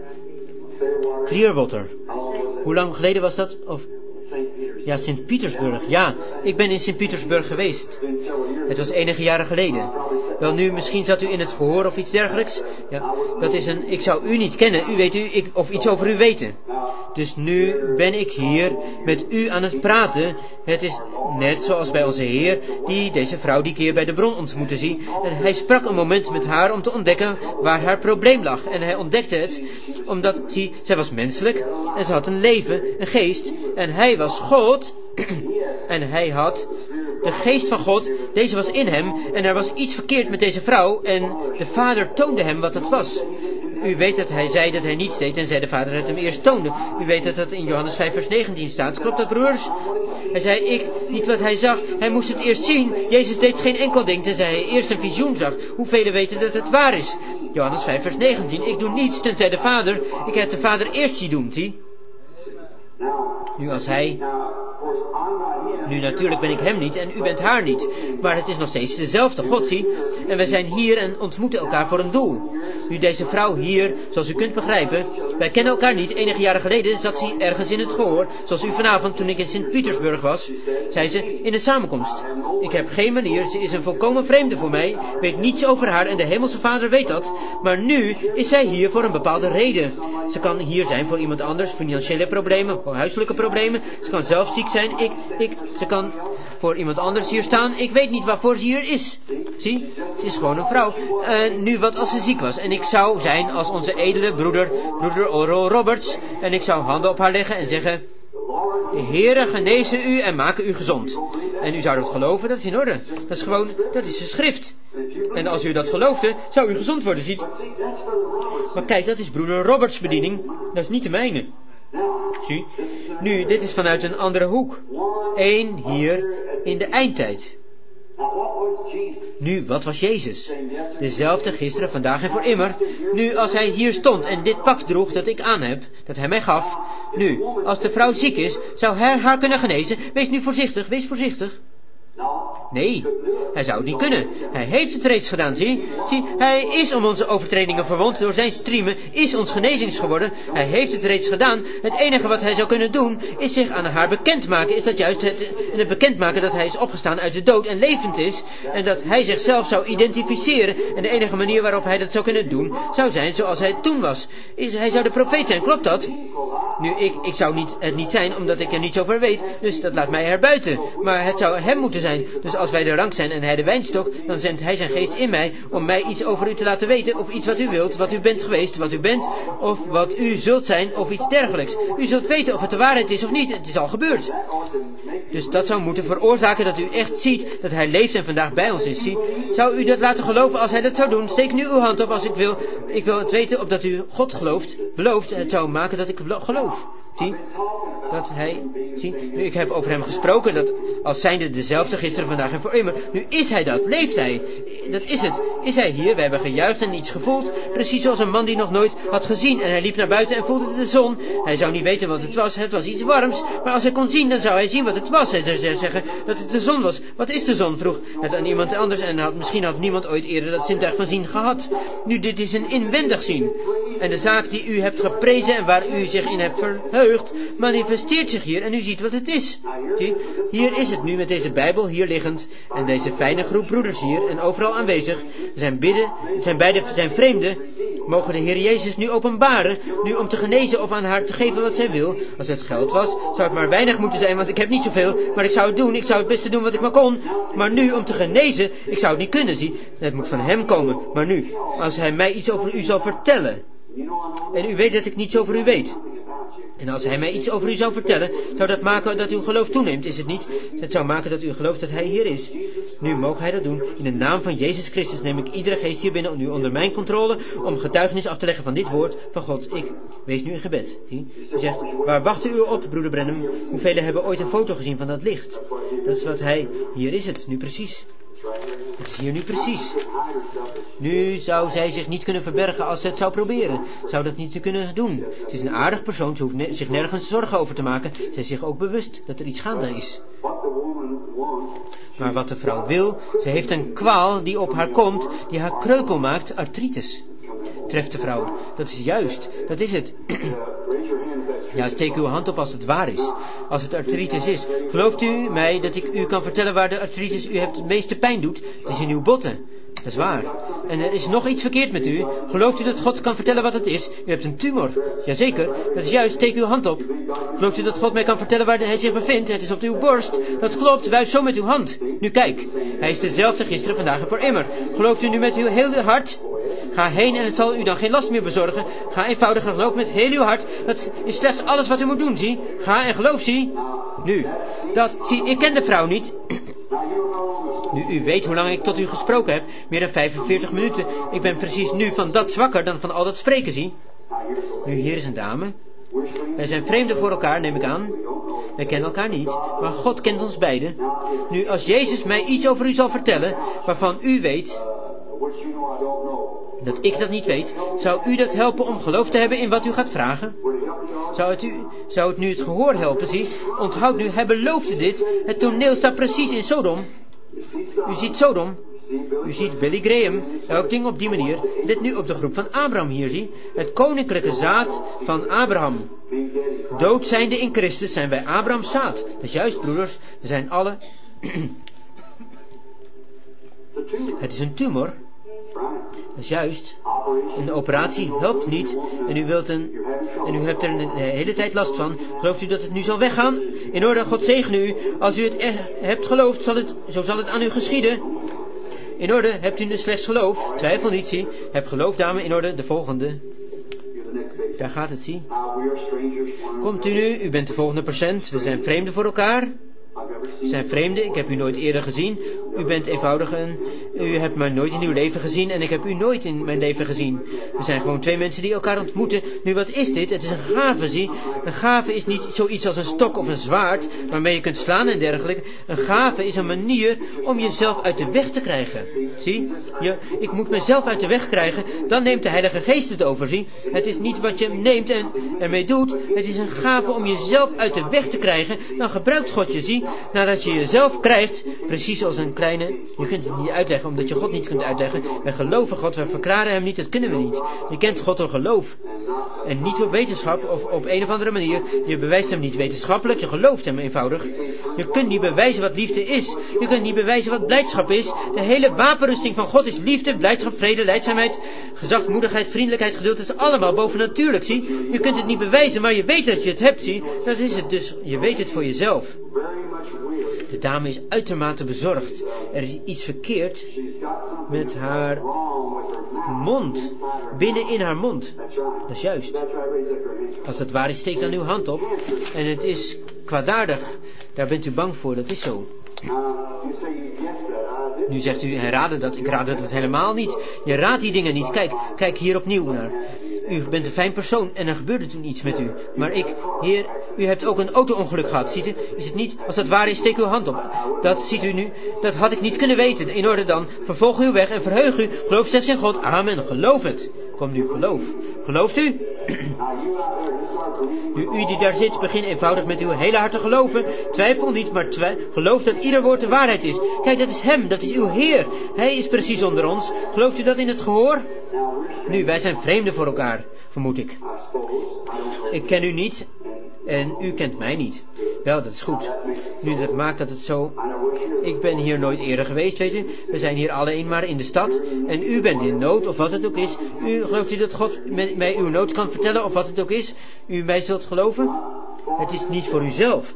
Clearwater. Hoe lang geleden was dat? Ja, Sint-Petersburg. Ja, ik ben in Sint-Petersburg geweest. Het was enige jaren geleden. Wel nu, misschien zat u in het gehoor of iets dergelijks. Ja, dat is ik zou u niet kennen. U weet of iets over u weten. Dus nu ben ik hier met u aan het praten. Het is net zoals bij onze Heer, die deze vrouw die keer bij de bron ontmoette, zie. En hij sprak een moment met haar om te ontdekken waar haar probleem lag. En hij ontdekte het, omdat, zie, zij was menselijk en ze had een leven, een geest. En hij was God en hij had de geest van God, deze was in hem en er was iets verkeerd met deze vrouw en de vader toonde hem wat het was. U weet dat hij zei dat hij niets deed en zei de vader het hem eerst toonde. U weet dat dat in Johannes 5 vers 19 staat. Klopt dat, broers? Hij zei, niet wat hij zag. Hij moest het eerst zien. Jezus deed geen enkel ding tenzij hij eerst een visioen zag. Hoeveel weten dat het waar is? Johannes 5 vers 19. Ik doe niets tenzij de vader. Ik heb de vader eerst zien doen, zie? Nu als hij... Nu natuurlijk ben ik hem niet en u bent haar niet. Maar het is nog steeds dezelfde God, zie. En wij zijn hier en ontmoeten elkaar voor een doel. Nu deze vrouw hier, zoals u kunt begrijpen, wij kennen elkaar niet. Enige jaren geleden zat ze ergens in het gehoor. Zoals u vanavond, toen ik in Sint-Petersburg was, zei ze in een samenkomst. Ik heb geen manier, ze is een volkomen vreemde voor mij. Weet niets over haar en de hemelse vader weet dat. Maar nu is zij hier voor een bepaalde reden. Ze kan hier zijn voor iemand anders, financiële problemen, huiselijke problemen. Ze kan zelf ziek zijn, ze kan voor iemand anders hier staan. Ik weet niet waarvoor ze hier is. Zie, ze is gewoon een vrouw. Nu wat als ze ziek was. En ik zou zijn als onze edele broeder Oral Roberts. En ik zou handen op haar leggen en zeggen... De Heere genezen u en maken u gezond. En u zou dat geloven, dat is in orde. Dat is gewoon, dat is de schrift. En als u dat geloofde, zou u gezond worden, ziet. Maar kijk, dat is broeder Roberts bediening. Dat is niet de mijne. Zie? Nu, dit is vanuit een andere hoek. Eén hier in de eindtijd. Nu, wat was Jezus? Dezelfde gisteren, vandaag en voor immer. Nu, als hij hier stond en dit pak droeg dat ik aan heb, dat hij mij gaf. Nu, als de vrouw ziek is, zou hij haar kunnen genezen. Wees nu voorzichtig, wees voorzichtig. Nee, hij zou het niet kunnen. Hij heeft het reeds gedaan, zie. Hij is om onze overtredingen verwond. Door zijn striemen is ons genezings geworden. Hij heeft het reeds gedaan. Het enige wat hij zou kunnen doen, is zich aan haar bekendmaken. Is dat juist het bekendmaken dat hij is opgestaan uit de dood en levend is. En dat hij zichzelf zou identificeren. En de enige manier waarop hij dat zou kunnen doen, zou zijn zoals hij toen was. Hij zou de profeet zijn, klopt dat? Nu, ik zou het niet zijn, omdat ik er niets over weet. Dus dat laat mij erbuiten. Maar het zou hem moeten zijn. Dus als wij de rank zijn en hij de wijnstok, dan zendt hij zijn geest in mij om mij iets over u te laten weten, of iets wat u wilt, wat u bent geweest, wat u bent, of wat u zult zijn, of iets dergelijks. U zult weten of het de waarheid is of niet, het is al gebeurd. Dus dat zou moeten veroorzaken dat u echt ziet dat hij leeft en vandaag bij ons is. Zie, zou u dat laten geloven als hij dat zou doen? Steek nu uw hand op als ik wil het weten, opdat u God belooft. Het zou maken dat ik geloof. Zie, dat hij, zie, nu ik heb over hem gesproken, dat als zijnde dezelfde gisteren, vandaag en voor immer. Nu is hij dat, leeft hij. Dat is het. Is hij hier? We hebben gejuicht en iets gevoeld. Precies zoals een man die nog nooit had gezien. En hij liep naar buiten en voelde de zon. Hij zou niet weten wat het was. Het was iets warms. Maar als hij kon zien, dan zou hij zien wat het was. Hij zou zeggen dat het de zon was. Wat is de zon? Vroeg het aan iemand anders. En misschien had niemand ooit eerder dat zintuig van zien gehad. Nu, dit is een inwendig zien. En de zaak die u hebt geprezen en waar u zich in hebt verheugd, manifesteert zich hier en u ziet wat het is. Zie, hier is het nu met deze Bijbel hier liggend en deze fijne groep broeders hier en overal aanwezig. Zijn vreemden. Mogen de Heer Jezus nu openbaren, nu om te genezen of aan haar te geven wat zij wil. Als het geld was, zou het maar weinig moeten zijn, want ik heb niet zoveel, maar ik zou het doen, ik zou het beste doen wat ik maar kon. Maar nu, om te genezen, ik zou het niet kunnen, zie. Het moet van hem komen, maar nu, als hij mij iets over u zal vertellen, en u weet dat ik niets over u weet. En als hij mij iets over u zou vertellen, zou dat maken dat uw geloof toeneemt, is het niet? Het zou maken dat u gelooft dat hij hier is. Nu mogen hij dat doen. In de naam van Jezus Christus neem ik iedere geest hier binnen nu onder mijn controle, om getuigenis af te leggen van dit woord van God. Ik wees nu in gebed. Zie? U zegt, waar wacht u op, broeder Branham? Hoeveel hebben ooit een foto gezien van dat licht? Dat is wat hij, hier is het, nu precies. Het is hier nu precies. Nu zou zij zich niet kunnen verbergen als ze het zou proberen. Zou dat niet kunnen doen. Ze is een aardig persoon, ze hoeft zich nergens zorgen over te maken. Zij is zich ook bewust dat er iets gaande is. Maar wat de vrouw wil, ze heeft een kwaal die op haar komt, die haar kreupel maakt, artritis. Treft de vrouw. Dat is juist, dat is het. Ja, steek uw hand op als het waar is. Als het artritis is. Gelooft u mij dat ik u kan vertellen waar de artritis u het meeste pijn doet? Het is in uw botten. Dat is waar. En er is nog iets verkeerd met u. Gelooft u dat God kan vertellen wat het is? U hebt een tumor. Jazeker, dat is juist. Steek uw hand op. Gelooft u dat God mij kan vertellen waar hij zich bevindt? Het is op uw borst. Dat klopt. Wuif zo met uw hand. Nu kijk. Hij is dezelfde gisteren, vandaag en voor immer. Gelooft u nu met uw hele hart? Ga heen en het zal u dan geen last meer bezorgen. Ga eenvoudig en geloof met heel uw hart. Dat is slechts alles wat u moet doen, zie. Ga en geloof, zie. Nu, zie, ik ken de vrouw niet. Nu, u weet hoe lang ik tot u gesproken heb. Meer dan 45 minuten. Ik ben precies nu van dat zwakker dan van al dat spreken, zie. Nu, hier is een dame. Wij zijn vreemden voor elkaar, neem ik aan. Wij kennen elkaar niet, maar God kent ons beiden. Nu, als Jezus mij iets over u zal vertellen, waarvan u weet dat ik dat niet weet, zou u dat helpen om geloof te hebben in wat u gaat vragen? Zou het nu het gehoor helpen, zie? Onthoud nu, hij beloofde dit. Het toneel staat precies in Sodom. U ziet Sodom. U ziet Billy Graham. Elk ding op die manier. Let nu op de groep van Abraham hier, zie. Het koninklijke zaad van Abraham. Dood zijnde in Christus zijn wij Abrahams zaad. Dat is juist, broeders. We zijn alle... Het is een tumor. Dat is juist. Een operatie helpt niet. En u hebt er een hele tijd last van. Gelooft u dat het nu zal weggaan? In orde, God zegene u. Als u het hebt geloofd, zo zal het aan u geschieden. In orde, hebt u slechts geloof? Twijfel niet, zie. Heb geloof, dame, in orde. De volgende. Daar gaat het, zie. Komt u nu, u bent de volgende patiënt. We zijn vreemden voor elkaar. We zijn vreemden, ik heb u nooit eerder gezien. U bent eenvoudig u hebt mij nooit in uw leven gezien en ik heb u nooit in mijn leven gezien. We zijn gewoon twee mensen die elkaar ontmoeten. Nu, wat is dit? Het is een gave, zie. Een gave is niet zoiets als een stok of een zwaard waarmee je kunt slaan en dergelijke. Een gave is een manier om jezelf uit de weg te krijgen. Zie? Ik moet mezelf uit de weg krijgen, dan neemt de Heilige Geest het over, zie. Het is niet wat je neemt en ermee doet. Het is een gave om jezelf uit de weg te krijgen. Dan gebruikt God je, zie. Nadat je jezelf krijgt, precies als een kleine... Je kunt het niet uitleggen, omdat je God niet kunt uitleggen. Wij geloven God, wij verklaren hem niet, dat kunnen we niet. Je kent God door geloof. En niet door wetenschap of op een of andere manier. Je bewijst hem niet wetenschappelijk, je gelooft hem eenvoudig. Je kunt niet bewijzen wat liefde is. Je kunt niet bewijzen wat blijdschap is. De hele wapenrusting van God is liefde, blijdschap, vrede, lijdzaamheid, zachtmoedigheid, vriendelijkheid, geduld. Dat is allemaal bovennatuurlijk, zie. Je kunt het niet bewijzen, maar je weet dat je het hebt, zie. Dat is het dus, je weet het voor jezelf. De dame is uitermate bezorgd. Er is iets verkeerd met haar mond. Binnen in haar mond. Dat is juist. Als dat waar is, steek dan uw hand op. En het is kwaadaardig. Daar bent u bang voor, dat is zo. Nu zegt u, hij raadde dat. Ik raadde dat helemaal niet. Je raadt die dingen niet. Kijk hier opnieuw naar. u bent een fijn persoon en er gebeurde toen iets met u. Maar ik, Heer, u hebt ook een auto-ongeluk gehad, ziet u? Is het niet? Als dat waar is, steek uw hand op. Dat ziet u nu, dat had ik niet kunnen weten. In orde dan, vervolg uw weg en verheug u. Geloof slechts in God. Amen. Geloof het. Kom nu, geloof. Gelooft u? Nu, u die daar zit, begin eenvoudig met uw hele hart te geloven. Twijfel niet, maar geloof dat ieder woord de waarheid is. Kijk, dat is hem, dat is uw Heer. Hij is precies onder ons. Gelooft u dat in het gehoor? Nu, wij zijn vreemden voor elkaar, vermoed ik. Ik ken u niet en u kent mij niet. Wel, dat is goed. Nu, dat maakt dat het zo... Ik ben hier nooit eerder geweest, weet u. We zijn hier alleen maar in de stad. En u bent in nood, of wat het ook is. Gelooft u dat God mij uw nood kan vertellen, of wat het ook is? U mij zult geloven? Het is niet voor uzelf.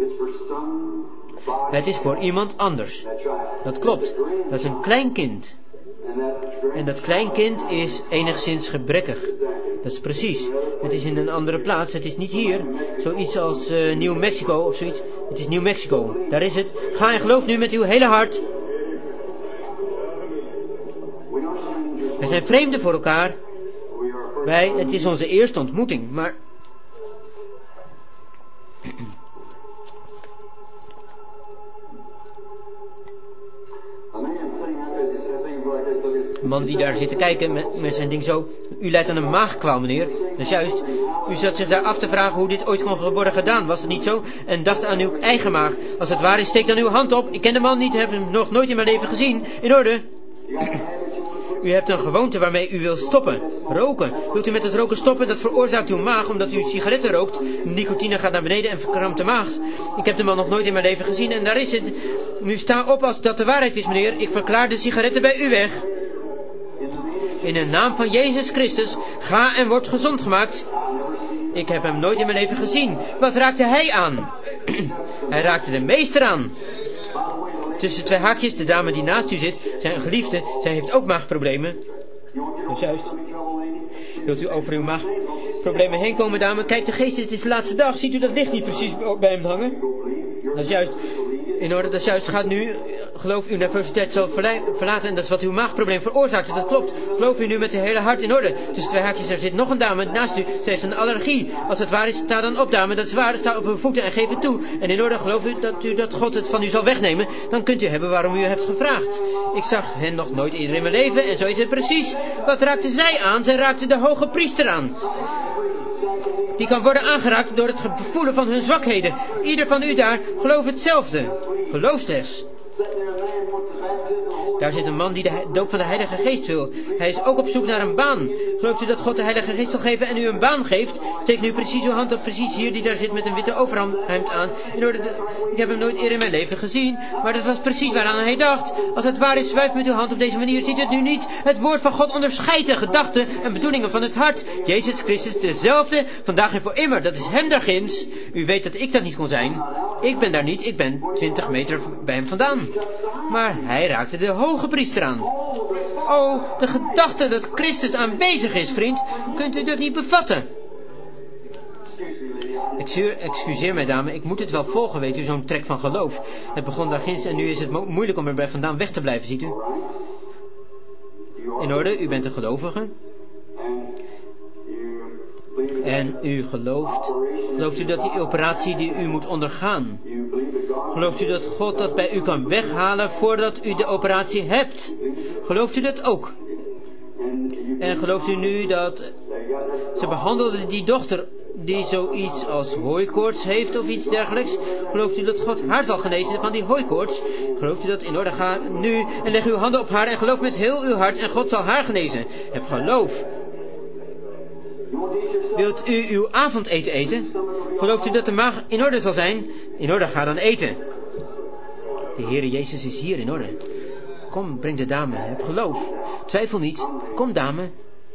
Het is voor iemand anders. Dat klopt. Dat is een klein kind. En dat kleinkind is enigszins gebrekkig. Dat is precies. Het is in een andere plaats. Het is niet hier. Zoiets als New Mexico of zoiets. Het is New Mexico. Daar is het. Ga en geloof nu met uw hele hart. Wij zijn vreemden voor elkaar. Het is onze eerste ontmoeting. Maar... De man die daar zit te kijken met zijn ding zo. U lijdt aan een maagkwaal, meneer. Dat is juist. U zat zich daar af te vragen hoe dit ooit kon worden gedaan. Was het niet zo? En dacht aan uw eigen maag. Als het waar is, steek dan uw hand op. Ik ken de man niet, heb hem nog nooit in mijn leven gezien. In orde. U hebt een gewoonte waarmee u wil stoppen. Roken. Wilt u met het roken stoppen? Dat veroorzaakt uw maag omdat u sigaretten rookt. Nicotine gaat naar beneden en verkrampt de maag. Ik heb de man nog nooit in mijn leven gezien en daar is het. Nu sta op als dat de waarheid is, meneer. Ik verklaar de sigaretten bij u weg. In de naam van Jezus Christus, ga en word gezond gemaakt. Ik heb hem nooit in mijn leven gezien. Wat raakte hij aan? Hij raakte de meester aan. Tussen twee haakjes, de dame die naast u zit, zijn geliefde, zij heeft ook maagproblemen. Dat is juist. Wilt u over uw maagproblemen heen komen, dame? Kijk, de geest, het is de laatste dag. Ziet u dat licht niet precies bij hem hangen? Dat is juist. In orde, dat is juist. Gaat nu, geloof uw nervositeit zal verlaten en dat is wat uw maagprobleem veroorzaakte. Dat klopt. Geloof u nu met de hele hart in orde. Tussen twee haakjes, er zit nog een dame naast u. Ze heeft een allergie. Als het waar is, sta dan op, dame. Dat is waar. Sta op uw voeten en geef het toe. En in orde, geloof u dat God het van u zal wegnemen. Dan kunt u hebben waarom u hebt gevraagd. Ik zag hen nog nooit eerder in mijn leven en zo is het precies. Wat raakte zij aan? Zij raakte de hoge priester aan. Die kan worden aangeraakt door het voelen van hun zwakheden. Ieder van u daar gelooft hetzelfde. Geloof slechts. Daar zit een man die de doop van de Heilige Geest wil. Hij is ook op zoek naar een baan. Gelooft u dat God de Heilige Geest zal geven en u een baan geeft? Steek nu precies uw hand op, precies hier, die daar zit met een witte overhemd aan. Ik heb hem nooit eerder in mijn leven gezien, maar dat was precies waaraan hij dacht. Als het waar is, wuif met uw hand op deze manier, ziet u het nu niet? Het woord van God onderscheidt de gedachten en bedoelingen van het hart. Jezus Christus dezelfde, vandaag en voor immer. Dat is hem daar ginds. U weet dat ik dat niet kon zijn. Ik ben daar niet, ik ben 20 meter bij hem vandaan. Maar hij raakte de hoge priester aan. Oh, de gedachte dat Christus aanwezig is, vriend. Kunt u dat niet bevatten? Excuseer mij, dame, ik moet het wel volgen, weet u, zo'n trek van geloof. Het begon daar ginds en nu is het moeilijk om er bij vandaan weg te blijven, ziet u. In orde, u bent een gelovige. En u gelooft. Gelooft u dat die operatie die u moet ondergaan, gelooft u dat God dat bij u kan weghalen voordat u de operatie hebt? Gelooft u dat ook? En gelooft u nu dat ze behandelde die dochter die zoiets als hooikoorts heeft of iets dergelijks? Gelooft u dat God haar zal genezen van die hooikoorts? Gelooft u dat? In orde, ga nu en leg uw handen op haar en geloof met heel uw hart en God zal haar genezen. Heb geloof. Wilt u uw avondeten eten? Gelooft u dat de maag in orde zal zijn? In orde, ga dan eten. De Heere Jezus is hier in orde. Kom, breng de dame, heb geloof. Twijfel niet. Kom, dame.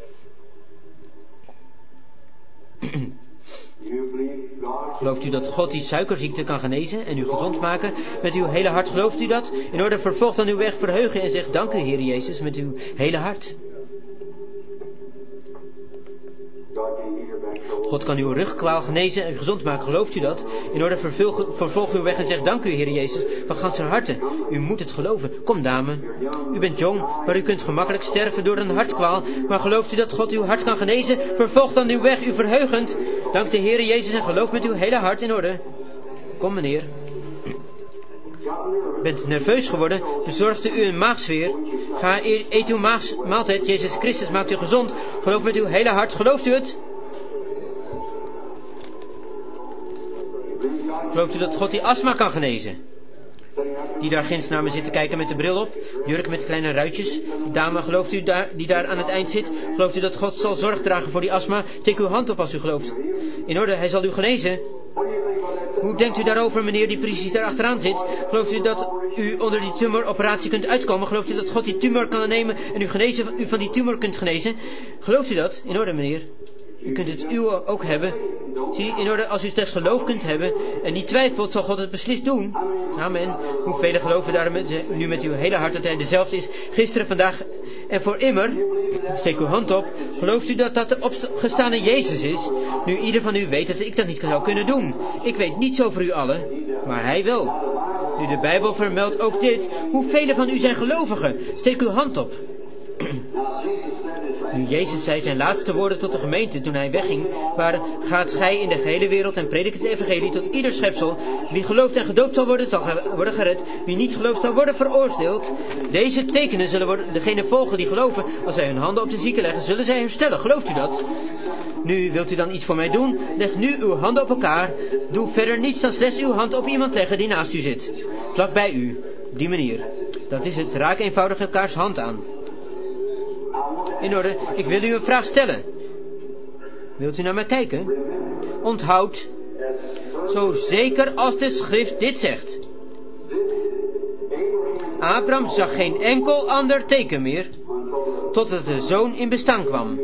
Gelooft u dat God die suikerziekte kan genezen en u gezond maken met uw hele hart? Gelooft u dat? In orde, vervolg dan uw weg, verheugen en zeg dank u, Heere Jezus, met uw hele hart. God kan uw rugkwaal genezen en gezond maken. Gelooft u dat? In orde vervolg uw weg en zeg dank u, Heer Jezus, van ganser harte. U moet het geloven. Kom, dame. U bent jong, maar u kunt gemakkelijk sterven door een hartkwaal. Maar gelooft u dat God uw hart kan genezen? Vervolg dan uw weg, u verheugend. Dank de Heer Jezus en geloof met uw hele hart. In orde. Kom, meneer. Bent nerveus geworden? Bezorgde u een maagsfeer? Ga, eet uw maaltijd. Jezus Christus maakt u gezond. Geloof met uw hele hart. Gelooft u het? Gelooft u dat God die astma kan genezen? Die daar ginds naar me zit te kijken met de bril op. Jurk met kleine ruitjes. Dame, gelooft u die daar aan het eind zit? Gelooft u dat God zal zorg dragen voor die astma? Steek uw hand op als u gelooft. In orde, hij zal u genezen. Hoe denkt u daarover, meneer die precies daar achteraan zit? Gelooft u dat u onder die tumoroperatie kunt uitkomen? Gelooft u dat God die tumor kan nemen en u van die tumor kunt genezen? Gelooft u dat? In orde, meneer. U kunt het uwe ook hebben. Zie, in orde, als u slechts geloof kunt hebben en niet twijfelt, zal God het beslist doen. Amen. Hoeveel geloven daar nu met uw hele hart dat hij dezelfde is, gisteren, vandaag en voor immer? Steek uw hand op. Gelooft u dat dat de opgestane Jezus is? Nu ieder van u weet dat ik dat niet zou kunnen doen. Ik weet niets over u allen, maar hij wel. Nu de Bijbel vermeldt ook dit. Hoeveel van u zijn gelovigen? Steek uw hand op. Nu Jezus zei zijn laatste woorden tot de gemeente toen hij wegging, waren: gaat gij in de gehele wereld en predikt het evangelie tot ieder schepsel. Wie gelooft en gedoopt zal worden, zal worden gered. Wie niet gelooft, zal worden veroordeeld. Deze tekenen zullen degene volgen die geloven. Als zij hun handen op de zieken leggen, zullen zij herstellen. Gelooft u dat? Nu, wilt u dan iets voor mij doen? Leg nu uw handen op elkaar. Doe verder niets dan slechts uw hand op iemand leggen die naast u zit. Vlak bij u. Op die manier. Dat is het. Raak eenvoudig elkaars hand aan. In orde, ik wil u een vraag stellen. Wilt u naar mij kijken? Onthoud, zo zeker als de schrift dit zegt. Abraham zag geen enkel ander teken meer, totdat de zoon in bestaan kwam.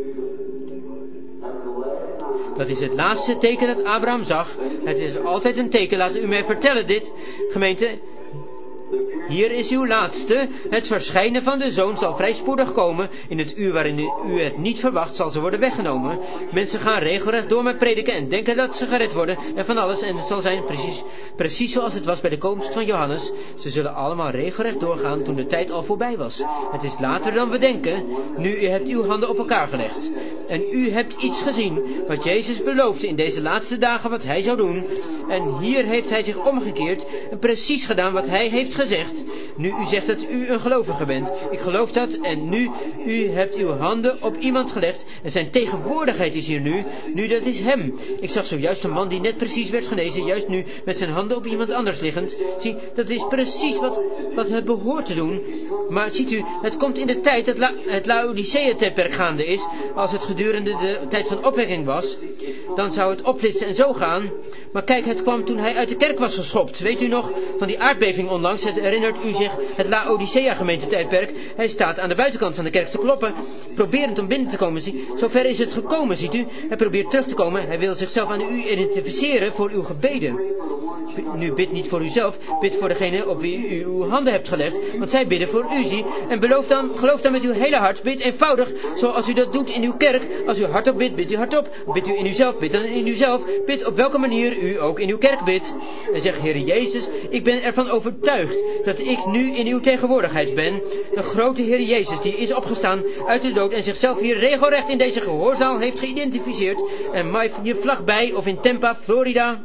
Dat is het laatste teken dat Abraham zag. Het is altijd een teken, laat u mij vertellen dit, gemeente. Hier is uw laatste. Het verschijnen van de zoon zal vrij spoedig komen. In het uur waarin u het niet verwacht zal ze worden weggenomen. Mensen gaan regelrecht door met prediken en denken dat ze gered worden. En van alles. En het zal zijn precies zoals het was bij de komst van Johannes. Ze zullen allemaal regelrecht doorgaan toen de tijd al voorbij was. Het is later dan we denken. Nu u hebt uw handen op elkaar gelegd. En u hebt iets gezien wat Jezus beloofde in deze laatste dagen wat hij zou doen. En hier heeft hij zich omgekeerd en precies gedaan wat hij heeft gezegd. Nu u zegt dat u een gelovige bent. Ik geloof dat. En nu u hebt uw handen op iemand gelegd. En zijn tegenwoordigheid is hier nu. Nu dat is hem. Ik zag zojuist een man die net precies werd genezen. Juist nu met zijn handen op iemand anders liggend. Zie, dat is precies wat het behoort te doen. Maar ziet u, het komt in de tijd dat het Laodicea-tijdperk gaande is. Als het gedurende de tijd van opwekking was. Dan zou het opflitsen en zo gaan. Maar kijk, het kwam toen hij uit de kerk was geschopt. Weet u nog van die aardbeving onlangs? Het herinnert u zich het Laodicea-gemeentetijdperk? Hij staat aan de buitenkant van de kerk te kloppen, proberend om binnen te komen. Zover is het gekomen, ziet u. Hij probeert terug te komen. Hij wil zichzelf aan u identificeren voor uw gebeden. Nu bid niet voor uzelf, bid voor degene op wie u uw handen hebt gelegd. Want zij bidden voor u, zie. En geloof dan met uw hele hart. Bid eenvoudig, zoals u dat doet in uw kerk. Als u hardop bidt, bidt u hardop. Bidt u in uzelf, bid dan in uzelf. Bid op welke manier u ook in uw kerk bidt. En zeg: Heer Jezus, ik ben ervan overtuigd dat ik nu in uw tegenwoordigheid ben. De grote Heer Jezus, die is opgestaan uit de dood en zichzelf hier regelrecht in deze gehoorzaal heeft geïdentificeerd. En mij hier vlakbij of in Tampa, Florida.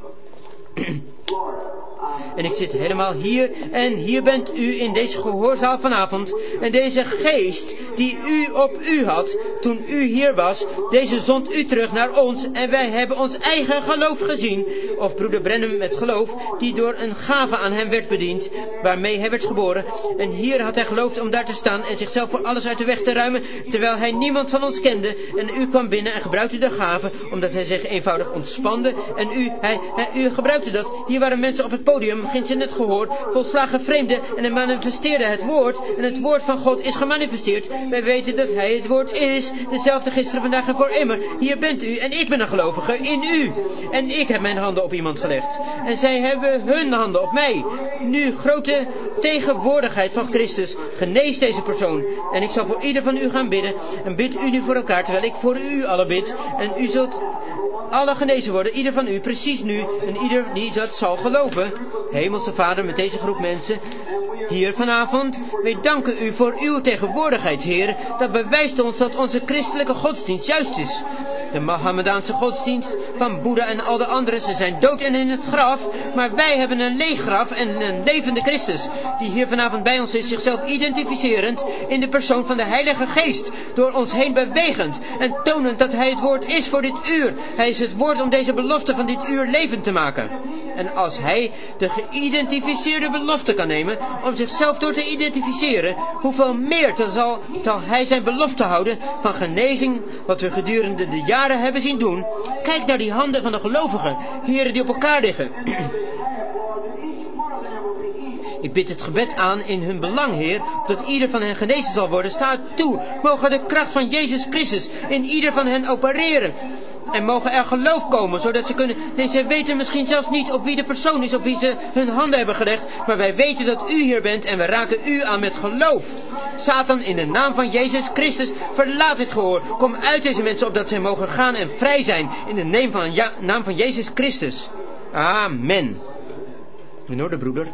En ik zit helemaal hier en hier bent u in deze gehoorzaal vanavond. En deze geest die u op u had toen u hier was, deze zond u terug naar ons. En wij hebben ons eigen geloof gezien. Of broeder Branham met geloof die door een gave aan hem werd bediend, waarmee hij werd geboren. En hier had hij geloofd om daar te staan en zichzelf voor alles uit de weg te ruimen, terwijl hij niemand van ons kende. En u kwam binnen en gebruikte de gave, omdat hij zich eenvoudig ontspande. En u gebruikte dat. Hier waren mensen op het podium, ginds in het gehoor, volslagen vreemden, en hij manifesteerde het woord. En het woord van God is gemanifesteerd. Wij weten dat hij het woord is, dezelfde gisteren, vandaag en voor immer. Hier bent u en ik ben een gelovige in u. En ik heb mijn handen op iemand gelegd. En zij hebben hun handen op mij. Nu, grote tegenwoordigheid van Christus, genees deze persoon. En ik zal voor ieder van u gaan bidden. En bid u nu voor elkaar, terwijl ik voor u allen bid. En u zult alle genezen worden, ieder van u, precies nu, en ieder die dat zal geloven. Hemelse Vader, met deze groep mensen hier vanavond, wij danken u voor uw tegenwoordigheid, Heer. Dat bewijst ons dat onze christelijke godsdienst juist is. De Mohammedaanse godsdienst van Boeddha en al de anderen, ze zijn dood en in het graf, maar wij hebben een leeg graf en een levende Christus, die hier vanavond bij ons is, zichzelf identificerend in de persoon van de Heilige Geest, door ons heen bewegend en tonend dat Hij het woord is voor dit uur. Hij is het woord om deze belofte van dit uur levend te maken. En als Hij de geïdentificeerde belofte kan nemen, om zichzelf door te identificeren, hoeveel meer zal Hij zijn belofte houden van genezing, wat we gedurende de jaren hebben zien doen. Kijk naar die handen van de gelovigen, heren die op elkaar liggen. Ik bid het gebed aan in hun belang, Heer, dat ieder van hen genezen zal worden. Sta toe, mogen de kracht van Jezus Christus in ieder van hen opereren. En mogen er geloof komen, zodat ze kunnen... Nee, ze weten misschien zelfs niet op wie de persoon is, op wie ze hun handen hebben gelegd. Maar wij weten dat u hier bent en we raken u aan met geloof. Satan, in de naam van Jezus Christus, verlaat dit gehoor. Kom uit deze mensen, opdat zij mogen gaan en vrij zijn. In de naam van Jezus Christus. Amen. In orde, broeder.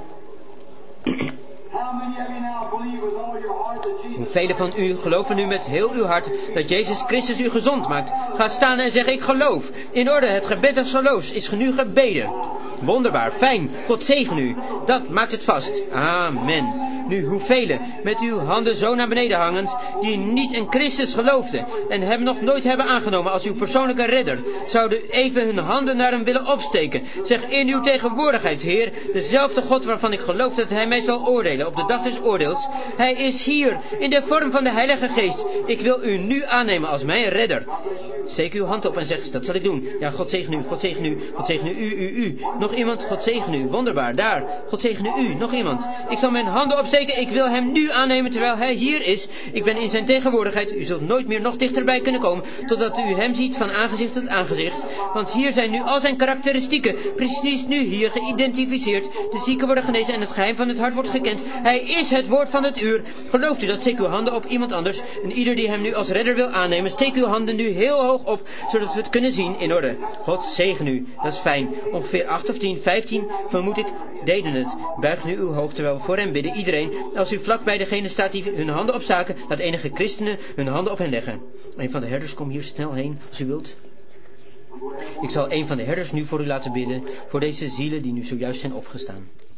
Hoeveel van u geloven nu met heel uw hart dat Jezus Christus u gezond maakt? Ga staan en zeg: ik geloof. In orde, het gebed des geloofs is nu gebeden. Wonderbaar, fijn, God zegen u. Dat maakt het vast. Amen. Nu, hoeveel met uw handen zo naar beneden hangend, die niet in Christus geloofden en hem nog nooit hebben aangenomen als uw persoonlijke redder, zouden even hun handen naar hem willen opsteken. Zeg: in uw tegenwoordigheid, Heer, dezelfde God waarvan ik geloof dat Hij mij zal oordelen op de dag des oordeels. Hij is hier, in de vorm van de Heilige Geest. Ik wil u nu aannemen als mijn redder. Steek uw hand op en zeg: dat zal ik doen. Ja, God zegen u, God zegen u, God zegen u. Nog iemand, God zegen u. Wonderbaar, daar. God zegen u, nog iemand. Ik zal mijn handen opsteken, ik wil hem nu aannemen terwijl hij hier is. Ik ben in zijn tegenwoordigheid. U zult nooit meer nog dichterbij kunnen komen, totdat u hem ziet van aangezicht tot aangezicht. Want hier zijn nu al zijn karakteristieken, precies nu hier geïdentificeerd. De zieken worden genezen en het geheim van het hart wordt gekend. Hij is het woord van het uur. Gelooft u dat? Steek uw handen op iemand anders. En ieder die hem nu als redder wil aannemen, steek uw handen nu heel hoog op, zodat we het kunnen zien. In orde. God zegen u. Dat is fijn. Ongeveer 8 of 10, 15, vermoed ik, deden het. Buig nu uw hoofd terwijl we voor hem bidden. Iedereen, als u vlak bij degene staat die hun handen opstaken, laat enige christenen hun handen op hen leggen. Een van de herders, kom hier snel heen, als u wilt. Ik zal een van de herders nu voor u laten bidden, voor deze zielen die nu zojuist zijn opgestaan.